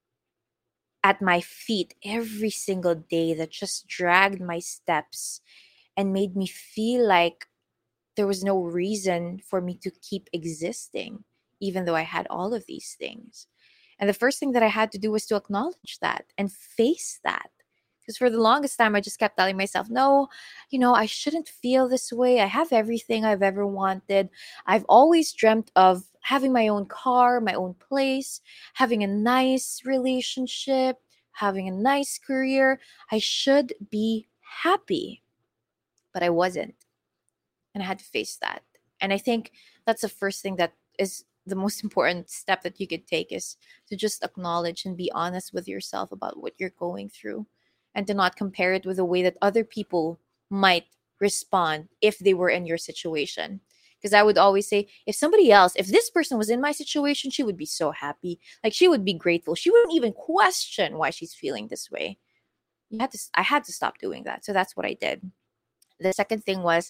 at my feet every single day that just dragged my steps and made me feel like there was no reason for me to keep existing, even though I had all of these things. And the first thing that I had to do was to acknowledge that and face that. Because for the longest time, I just kept telling myself, no, I shouldn't feel this way. I have everything I've ever wanted. I've always dreamt of having my own car, my own place, having a nice relationship, having a nice career. I should be happy. But I wasn't. And I had to face that. And I think that's the first thing that is the most important step that you could take, is to just acknowledge and be honest with yourself about what you're going through, and to not compare it with the way that other people might respond if they were in your situation. Because I would always say, if this person was in my situation, she would be so happy. Like, she would be grateful. She wouldn't even question why she's feeling this way. I had to stop doing that. So that's what I did. The second thing was,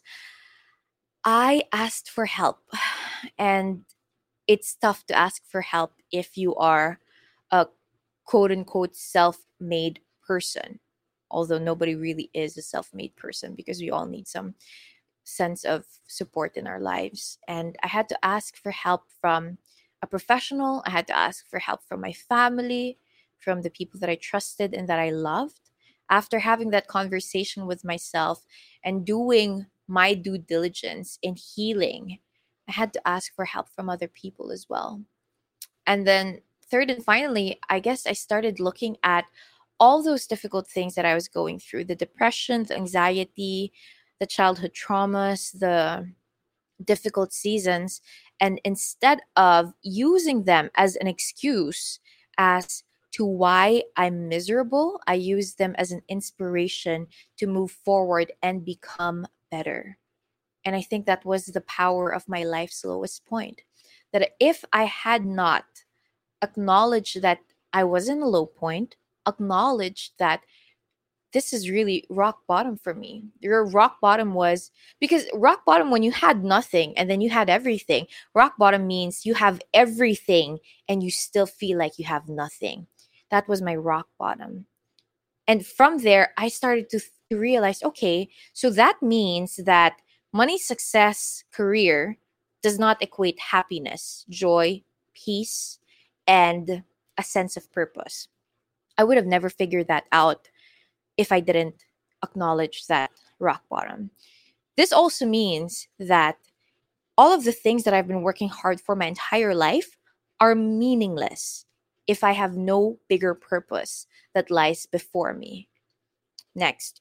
I asked for help. And it's tough to ask for help if you are a quote unquote self-made person. Although nobody really is a self-made person, because we all need some sense of support in our lives. And I had to ask for help from a professional. I had to ask for help from my family, from the people that I trusted and that I loved. After having that conversation with myself and doing my due diligence in healing, I had to ask for help from other people as well. And then third and finally, I guess I started looking at all those difficult things that I was going through, the depression, the anxiety, the childhood traumas, the difficult seasons. And instead of using them as an excuse as to why I'm miserable, I use them as an inspiration to move forward and become better. And I think that was the power of my life's lowest point. That if I had not acknowledged that I was in a low point, acknowledged that this is really rock bottom for me. Your rock bottom was, because rock bottom, when you had nothing and then you had everything, rock bottom means you have everything and you still feel like you have nothing. That was my rock bottom. And from there, I started to realize, okay, so that means that money, success, career does not equate happiness, joy, peace, and a sense of purpose. I would have never figured that out if I didn't acknowledge that rock bottom. This also means that all of the things that I've been working hard for my entire life are meaningless if I have no bigger purpose that lies before me. Next,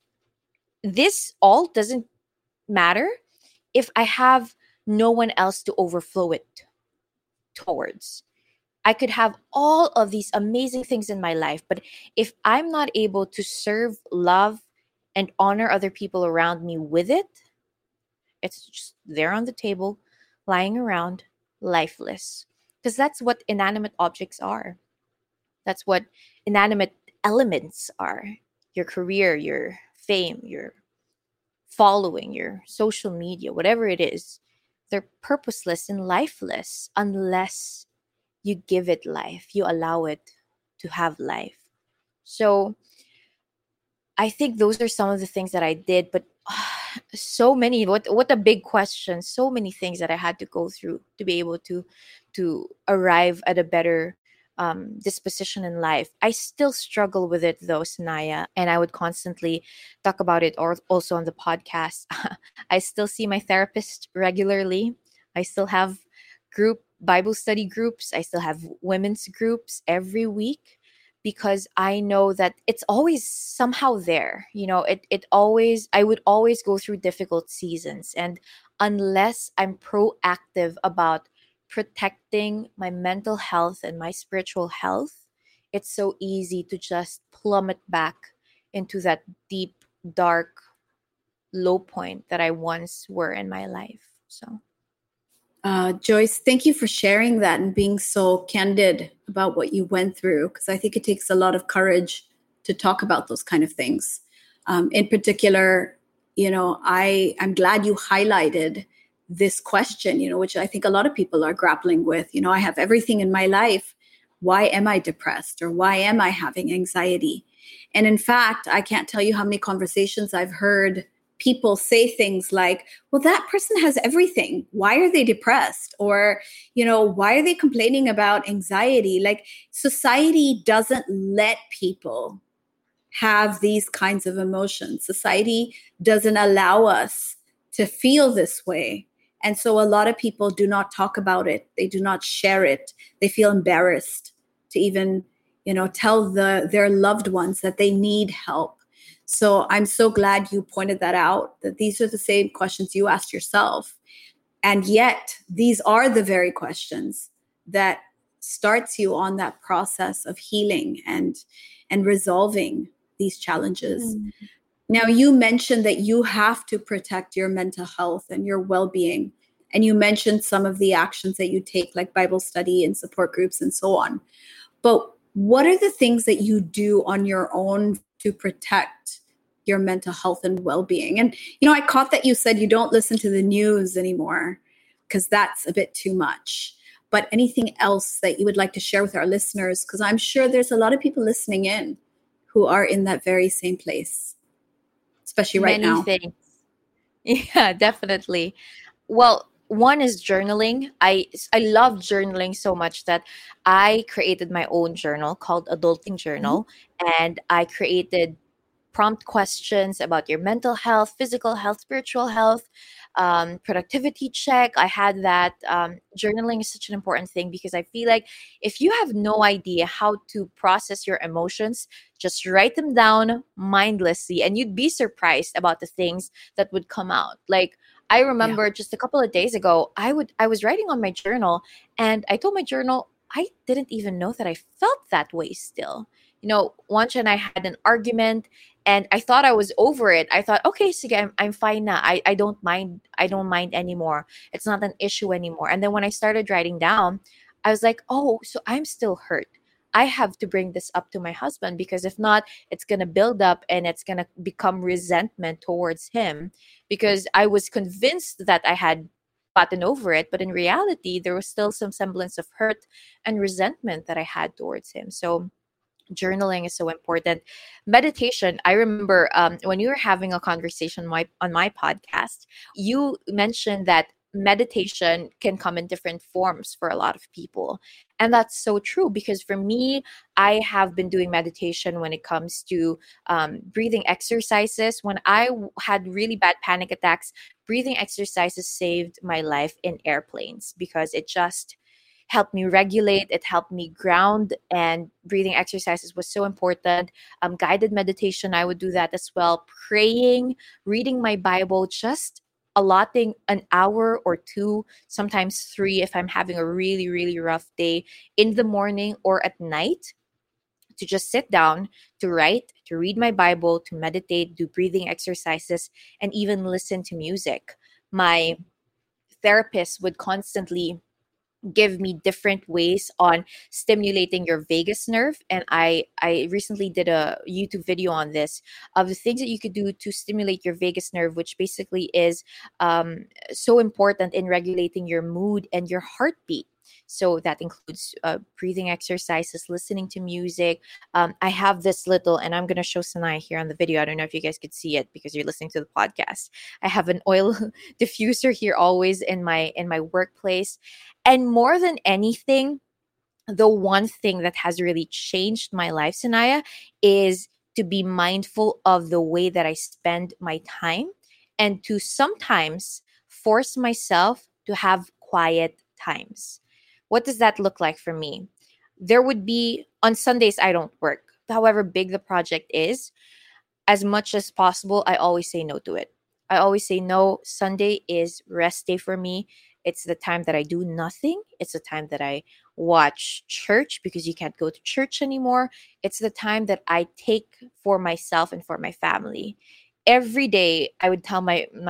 this all doesn't matter if I have no one else to overflow it towards. I could have all of these amazing things in my life, but if I'm not able to serve, love, and honor other people around me with it, it's just there on the table, lying around, lifeless. Because that's what inanimate objects are. That's what inanimate elements are. Your career, your fame, your following, your social media, whatever it is, they're purposeless and lifeless unless you give it life, you allow it to have life. So I think those are some of the things that I did, but so many, what a big question, so many things that I had to go through to be able to arrive at a better disposition in life. I still struggle with it though, Sanaya, and I would constantly talk about it or also on the podcast. I still see my therapist regularly. I still have group Bible study groups. I still have women's groups every week because I know that it's always somehow there. I would always go through difficult seasons. And unless I'm proactive about protecting my mental health and my spiritual health, it's so easy to just plummet back into that deep, dark, low point that I once were in my life. So, Joyce, thank you for sharing that and being so candid about what you went through, because I think it takes a lot of courage to talk about those kind of things. In particular, I'm glad you highlighted this question, which I think a lot of people are grappling with. I have everything in my life. Why am I depressed, or why am I having anxiety? And in fact, I can't tell you how many conversations I've heard people say things like, well, that person has everything. Why are they depressed? Or, why are they complaining about anxiety? Like, society doesn't let people have these kinds of emotions. Society doesn't allow us to feel this way. And so a lot of people do not talk about it. They do not share it. They feel embarrassed to even, tell their loved ones that they need help. So I'm so glad you pointed that out, that these are the same questions you asked yourself. And yet these are the very questions that starts you on that process of healing and resolving these challenges. Mm-hmm. Now, you mentioned that you have to protect your mental health and your well-being. And you mentioned some of the actions that you take, like Bible study and support groups and so on. But what are the things that you do on your own to protect your mental health and well-being? And, I caught that you said you don't listen to the news anymore because that's a bit too much. But anything else that you would like to share with our listeners? Because I'm sure there's a lot of people listening in who are in that very same place, especially right now. Many things. Yeah, definitely. Well, one is journaling. I love journaling so much that I created my own journal called Adulting Journal. Mm-hmm. And I created prompt questions about your mental health, physical health, spiritual health, productivity check. I had that. Journaling is such an important thing because I feel like if you have no idea how to process your emotions, just write them down mindlessly and you'd be surprised about the things that would come out. Like, I remember just a couple of days ago, I was writing on my journal and I told my journal, I didn't even know that I felt that way still. Once and I had an argument and I thought I was over it. I thought, okay, sige, I'm fine now. I don't mind. I don't mind anymore. It's not an issue anymore. And then when I started writing down, I was like, oh, so I'm still hurt. I have to bring this up to my husband because if not, it's going to build up and it's going to become resentment towards him because I was convinced that I had gotten over it. But in reality, there was still some semblance of hurt and resentment that I had towards him. So journaling is so important. Meditation. I remember when you were having a conversation on my podcast, you mentioned that meditation can come in different forms for a lot of people. And that's so true because for me, I have been doing meditation when it comes to breathing exercises. When I had really bad panic attacks, breathing exercises saved my life in airplanes because it just helped me regulate. It helped me ground, and breathing exercises was so important. Guided meditation, I would do that as well. Praying, reading my Bible, just allotting an hour or two, sometimes 3 if I'm having a really, really rough day in the morning or at night to just sit down, to write, to read my Bible, to meditate, do breathing exercises, and even listen to music. My therapist would constantly give me different ways on stimulating your vagus nerve. And I recently did a YouTube video on this of the things that you could do to stimulate your vagus nerve, which basically is so important in regulating your mood and your heartbeat. So that includes breathing exercises, listening to music. I have this little, and I'm going to show Sanaya here on the video. I don't know if you guys could see it because you're listening to the podcast. I have an oil diffuser here always in my workplace. And more than anything, the one thing that has really changed my life, Sanaya, is to be mindful of the way that I spend my time and to sometimes force myself to have quiet times. What does that look like for me? There would be, on Sundays, I don't work. However big the project is, as much as possible, I always say no to it. I always say no. Sunday is rest day for me. It's the time that I do nothing. It's the time that I watch church because you can't go to church anymore. It's the time that I take for myself and for my family. Every day I would tell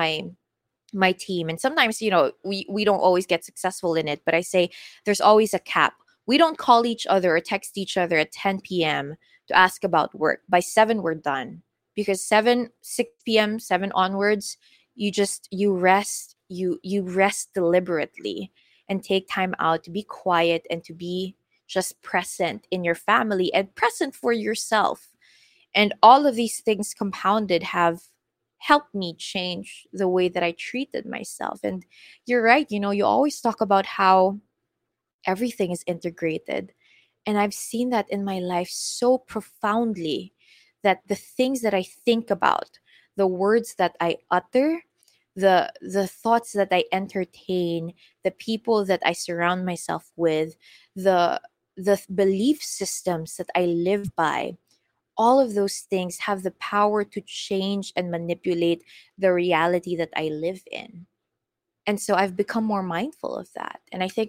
my team, and sometimes, we don't always get successful in it, but I say there's always a cap. We don't call each other or text each other at 10 p.m. to ask about work. By 7 we're done, because 6 p.m., 7 onwards, you rest. You rest deliberately and take time out to be quiet and to be just present in your family and present for yourself. And all of these things compounded have helped me change the way that I treated myself. And you're right, you always talk about how everything is integrated. And I've seen that in my life so profoundly, that the things that I think about, the words that I utter, the thoughts that I entertain, the people that I surround myself with, the belief systems that I live by, all of those things have the power to change and manipulate the reality that I live in. And so I've become more mindful of that. And I think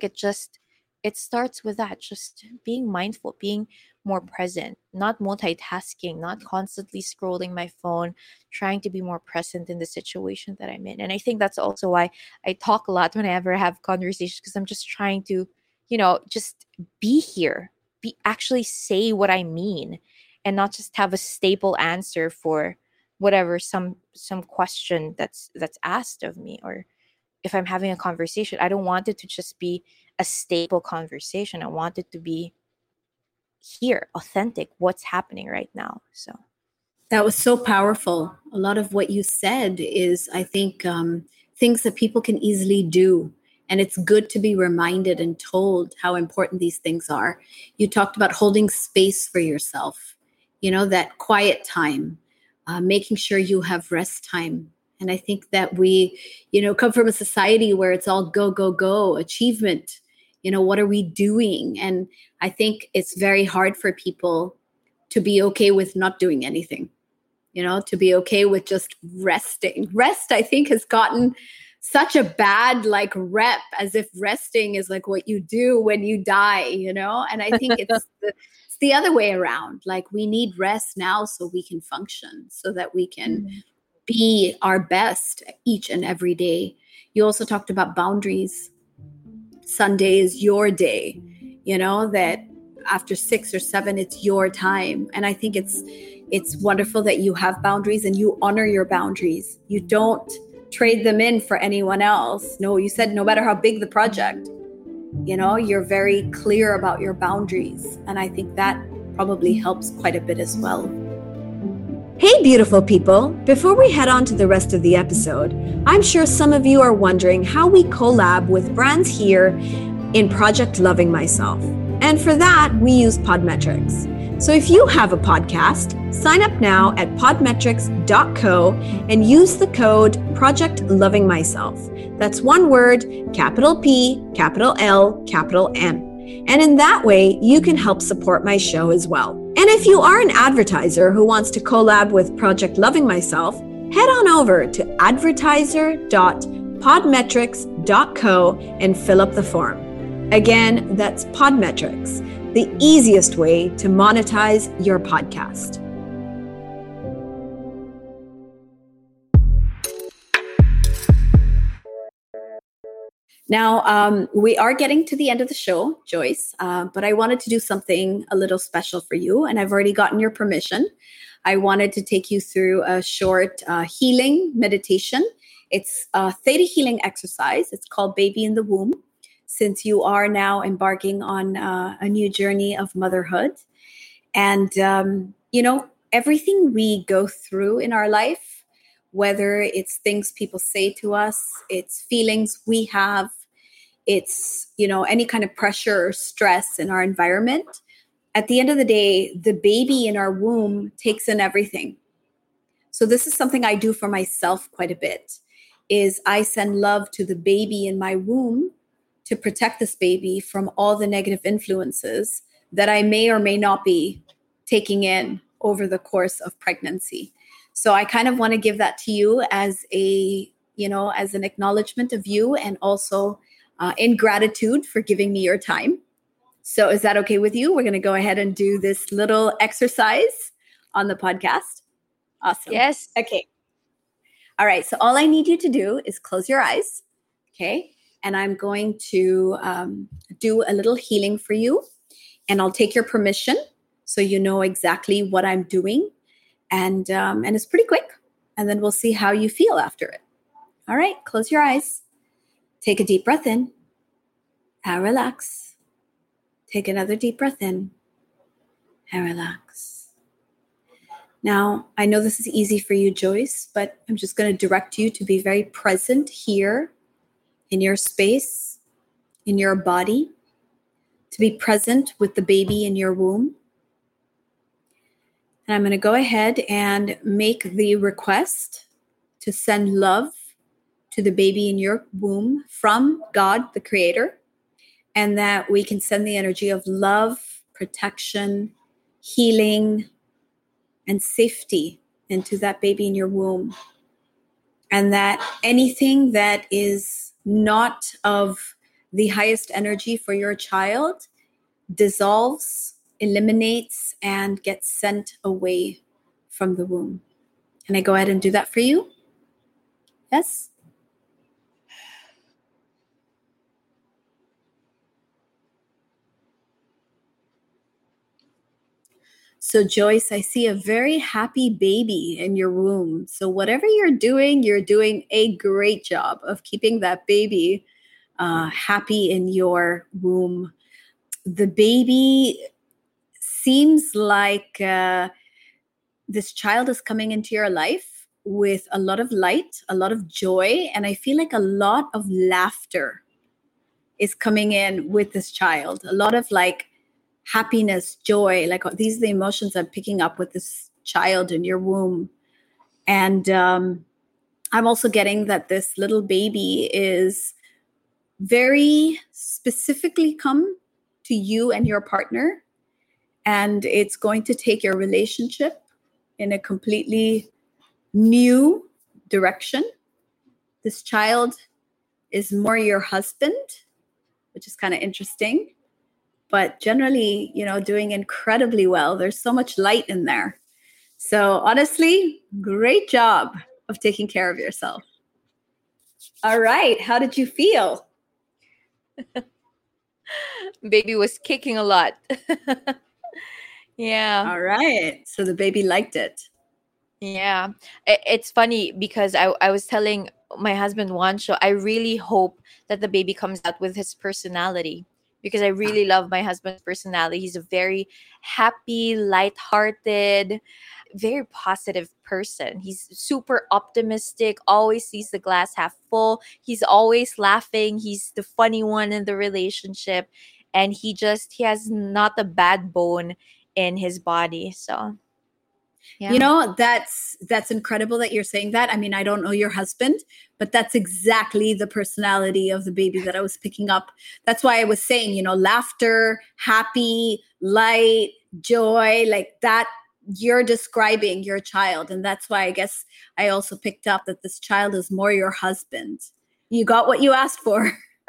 it starts with that, just being mindful, being more present, not multitasking, not constantly scrolling my phone, trying to be more present in the situation that I'm in. And I think that's also why I talk a lot whenever I have conversations, because I'm just trying to, just be here, actually say what I mean, and not just have a staple answer for whatever some question that's asked of me. Or if I'm having a conversation, I don't want it to just be a staple conversation. I want it to be here, authentic, what's happening right now. So that was so powerful. A lot of what you said is, I think, things that people can easily do. And it's good to be reminded and told how important these things are. You talked about holding space for yourself, that quiet time, making sure you have rest time. And I think that we, come from a society where it's all go, go, go, achievement. What are we doing? And I think it's very hard for people to be okay with not doing anything, to be okay with just resting. Rest, I think, has gotten such a bad rep, as if resting is like what you do when you die, And I think it's the other way around. We need rest now so we can function, so that we can be our best each and every day. You also talked about boundaries. Sunday is your day, that after 6 or 7, it's your time. And I think it's wonderful that you have boundaries and you honor your boundaries. You don't trade them in for anyone else. No, you said no matter how big the project, you're very clear about your boundaries. And I think that probably helps quite a bit as well. Hey, beautiful people. Before we head on to the rest of the episode, I'm sure some of you are wondering how we collab with brands here in Project Loving Myself. And for that, we use Podmetrics. So if you have a podcast, sign up now at podmetrics.co and use the code Project Loving Myself. That's one word, capital P, capital L, capital M. And in that way, you can help support my show as well. And if you are an advertiser who wants to collab with Project Loving Myself, head on over to advertiser.podmetrics.co and fill up the form. Again, that's Podmetrics, the easiest way to monetize your podcast. Now, we are getting to the end of the show, Joyce, but I wanted to do something a little special for you, and I've already gotten your permission. I wanted to take you through a short healing meditation. It's a theta healing exercise. It's called Baby in the Womb, since you are now embarking on a new journey of motherhood. And, everything we go through in our life, whether it's things people say to us, it's feelings we have, it's, any kind of pressure or stress in our environment. At the end of the day, the baby in our womb takes in everything. So this is something I do for myself quite a bit, is I send love to the baby in my womb to protect this baby from all the negative influences that I may or may not be taking in over the course of pregnancy. So I kind of want to give that to you as as an acknowledgement of you, and also in gratitude for giving me your time. So is that okay with you? We're going to go ahead and do this little exercise on the podcast. Awesome. Yes. Okay. All right. So all I need you to do is close your eyes. Okay. And I'm going to do a little healing for you. And I'll take your permission so you know exactly what I'm doing. And it's pretty quick. And then we'll see how you feel after it. All right. Close your eyes. Take a deep breath in. And relax. Take another deep breath in. And relax. Now, I know this is easy for you, Joyce, but I'm just going to direct you to be very present here in your space, in your body, to be present with the baby in your womb. And I'm going to go ahead and make the request to send love to the baby in your womb from God, the Creator, and that we can send the energy of love, protection, healing, and safety into that baby in your womb. And that anything that is not of the highest energy for your child dissolves, eliminates, and gets sent away from the womb. Can I go ahead and do that for you? Yes? So Joyce, I see a very happy baby in your womb. So whatever you're doing a great job of keeping that baby happy in your womb. The baby seems like this child is coming into your life with a lot of light, a lot of joy, and I feel like a lot of laughter is coming in with this child. A lot of like happiness, joy, like these are the emotions I'm picking up with this child in your womb. And I'm also getting that this little baby is very specifically come to you and your partner, and it's going to take your relationship in a completely new direction. This child is more your husband, which is kind of interesting, but generally, doing incredibly well. There's so much light in there. So honestly, great job of taking care of yourself. All right. How did you feel? Baby was kicking a lot. Yeah. All right. So the baby liked it. Yeah. It's funny because I was telling my husband Juancho, I really hope that the baby comes out with his personality, because I really love my husband's personality. He's a very happy, lighthearted, very positive person. He's super optimistic, always sees the glass half full. He's always laughing. He's the funny one in the relationship. And he has not a bad bone in his body. So, yeah. That's incredible that you're saying that. I mean, I don't know your husband, but that's exactly the personality of the baby that I was picking up. That's why I was saying, laughter, happy, light, joy, like that. You're describing your child. And that's why I guess I also picked up that this child is more your husband. You got what you asked for.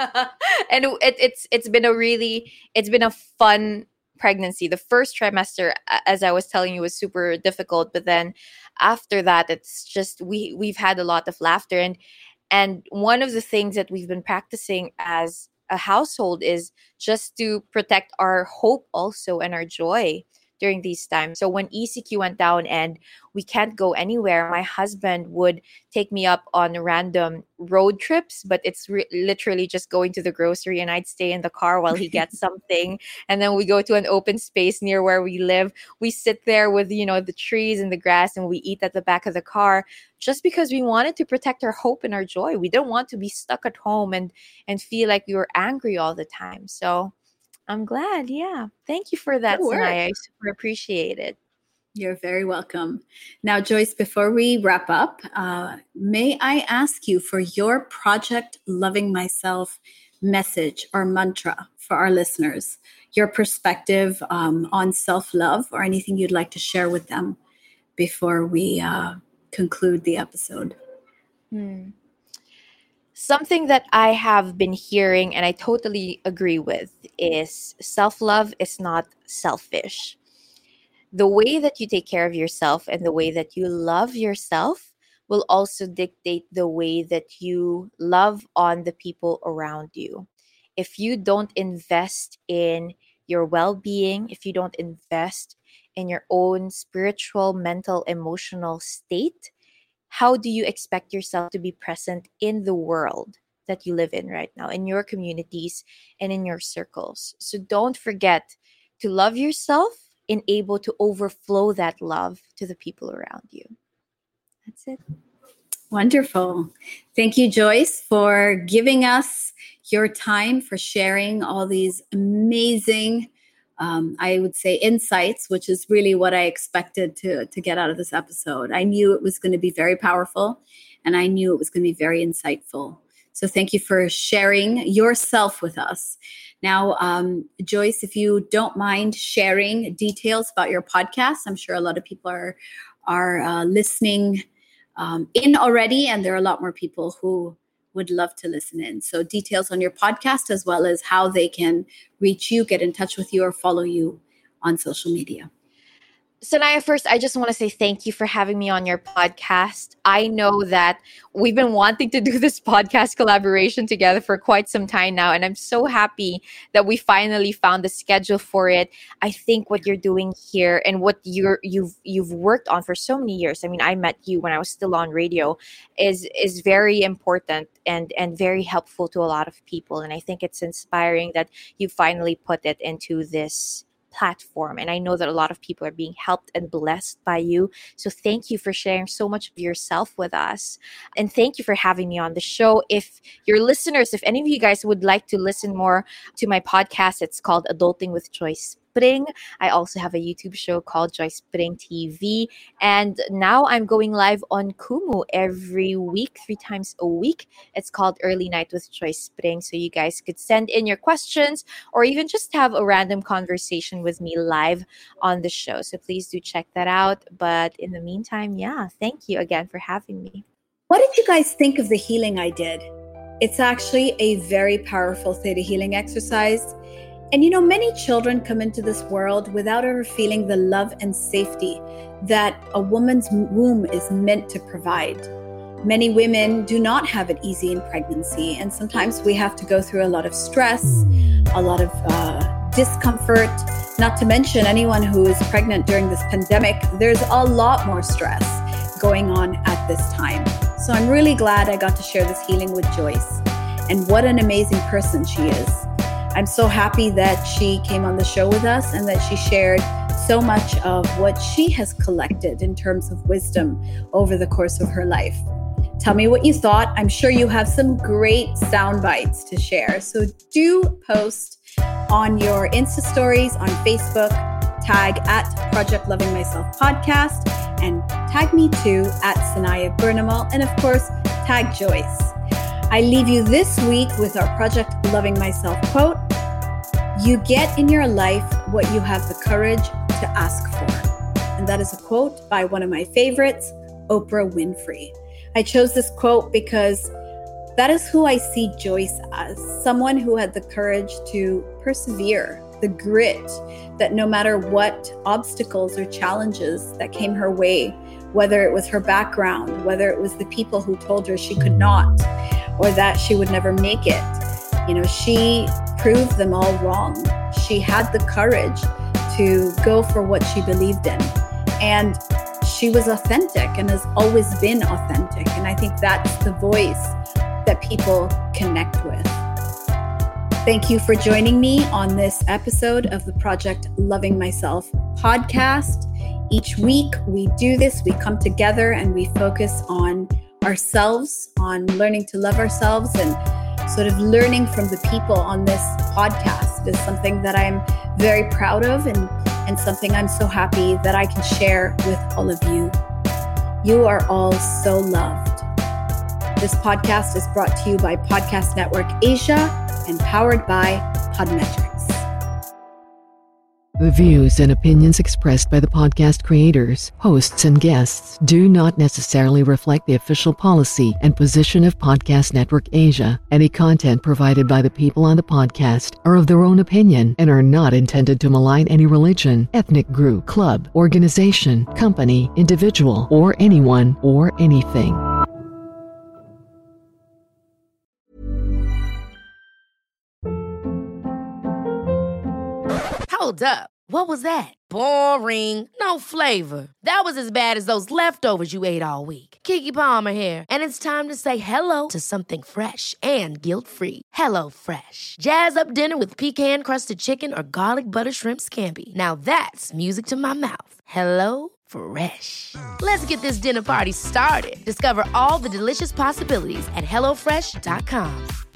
And it's been a fun pregnancy. The first trimester, as I was telling you, was super difficult, but then after that, it's just we've had a lot of laughter. And one of the things that we've been practicing as a household is just to protect our hope also and our joy during these times. So when ECQ went down and we can't go anywhere, my husband would take me up on random road trips, but it's literally just going to the grocery, and I'd stay in the car while he gets something. And then we go to an open space near where we live. We sit there with, the trees and the grass, and we eat at the back of the car, just because we wanted to protect our hope and our joy. We don't want to be stuck at home and feel like we were angry all the time. So I'm glad. Yeah. Thank you for that, Sanaya. I super appreciate it. You're very welcome. Now, Joyce, before we wrap up, may I ask you for your Project Loving Myself message or mantra for our listeners, your perspective on self-love, or anything you'd like to share with them before we conclude the episode? Something that I have been hearing and I totally agree with is self-love is not selfish. The way that you take care of yourself and the way that you love yourself will also dictate the way that you love on the people around you. If you don't invest in your well-being, if you don't invest in your own spiritual, mental, emotional state, how do you expect yourself to be present in the world that you live in right now, in your communities and in your circles? So don't forget to love yourself and able to overflow that love to the people around you. That's it. Wonderful. Thank you, Joyce, for giving us your time, for sharing all these amazing, I would say, insights, which is really what I expected to get out of this episode. I knew it was going to be very powerful, and I knew it was going to be very insightful. So thank you for sharing yourself with us. Now, Joyce, if you don't mind sharing details about your podcast, I'm sure a lot of people are listening in already, and there are a lot more people who would love to listen in. So details on your podcast, as well as how they can reach you, get in touch with you, or follow you on social media. Sanaya, first, I just want to say thank you for having me on your podcast. I know that we've been wanting to do this podcast collaboration together for quite some time now, and I'm so happy that we finally found the schedule for it. I think what you're doing here and what you've worked on for so many years. I mean, I met you when I was still on radio, is very important and very helpful to a lot of people. And I think it's inspiring that you finally put it into this platform, and I know that a lot of people are being helped and blessed by you. So thank you for sharing so much of yourself with us, and thank you for having me on the show. If your listeners, if any of you guys would like to listen more to my podcast, it's called Adulting with Joyce Spring. I also have a YouTube show called Joyce Spring TV, and now I'm going live on Kumu every week, 3 times a week. It's called Early Night with Joyce Spring, so you guys could send in your questions or even just have a random conversation with me live on the show. So please do check that out. But in the meantime, thank you again for having me. What did you guys think of the healing I did? It's actually a very powerful theta healing exercise. And many children come into this world without ever feeling the love and safety that a woman's womb is meant to provide. Many women do not have it easy in pregnancy, and sometimes we have to go through a lot of stress, a lot of discomfort, not to mention anyone who is pregnant during this pandemic. There's a lot more stress going on at this time. So I'm really glad I got to share this healing with Joyce, and what an amazing person she is. I'm so happy that she came on the show with us and that she shared so much of what she has collected in terms of wisdom over the course of her life. Tell me what you thought. I'm sure you have some great sound bites to share. So do post on your Insta stories on Facebook, tag at Project Loving Myself Podcast, and tag me too at Sanaya Gurnamal, and of course, tag Joyce. I leave you this week with our Project Loving Myself quote: "You get in your life what you have the courage to ask for." And that is a quote by one of my favorites, Oprah Winfrey. I chose this quote because that is who I see Joyce as, someone who had the courage to persevere, the grit, that no matter what obstacles or challenges that came her way, whether it was her background, whether it was the people who told her she could not, or that she would never make it, she proved them all wrong. She had the courage to go for what she believed in. And she was authentic and has always been authentic. And I think that's the voice that people connect with. Thank you for joining me on this episode of the Project Loving Myself podcast. Each week we do this, we come together and we focus on ourselves, on learning to love ourselves, and sort of learning from the people on this podcast is something that I'm very proud of and something I'm so happy that I can share with all of you. You are all so loved. This podcast is brought to you by Podcast Network Asia and powered by Podmetrics. The views and opinions expressed by the podcast creators, hosts, and guests do not necessarily reflect the official policy and position of Podcast Network Asia. Any content provided by the people on the podcast are of their own opinion and are not intended to malign any religion, ethnic group, club, organization, company, individual, or anyone or anything. Hold up. What was that? Boring. No flavor. That was as bad as those leftovers you ate all week. Keke Palmer here, and it's time to say hello to something fresh and guilt-free. Hello Fresh. Jazz up dinner with pecan-crusted chicken or garlic butter shrimp scampi. Now that's music to my mouth. Hello Fresh. Let's get this dinner party started. Discover all the delicious possibilities at HelloFresh.com.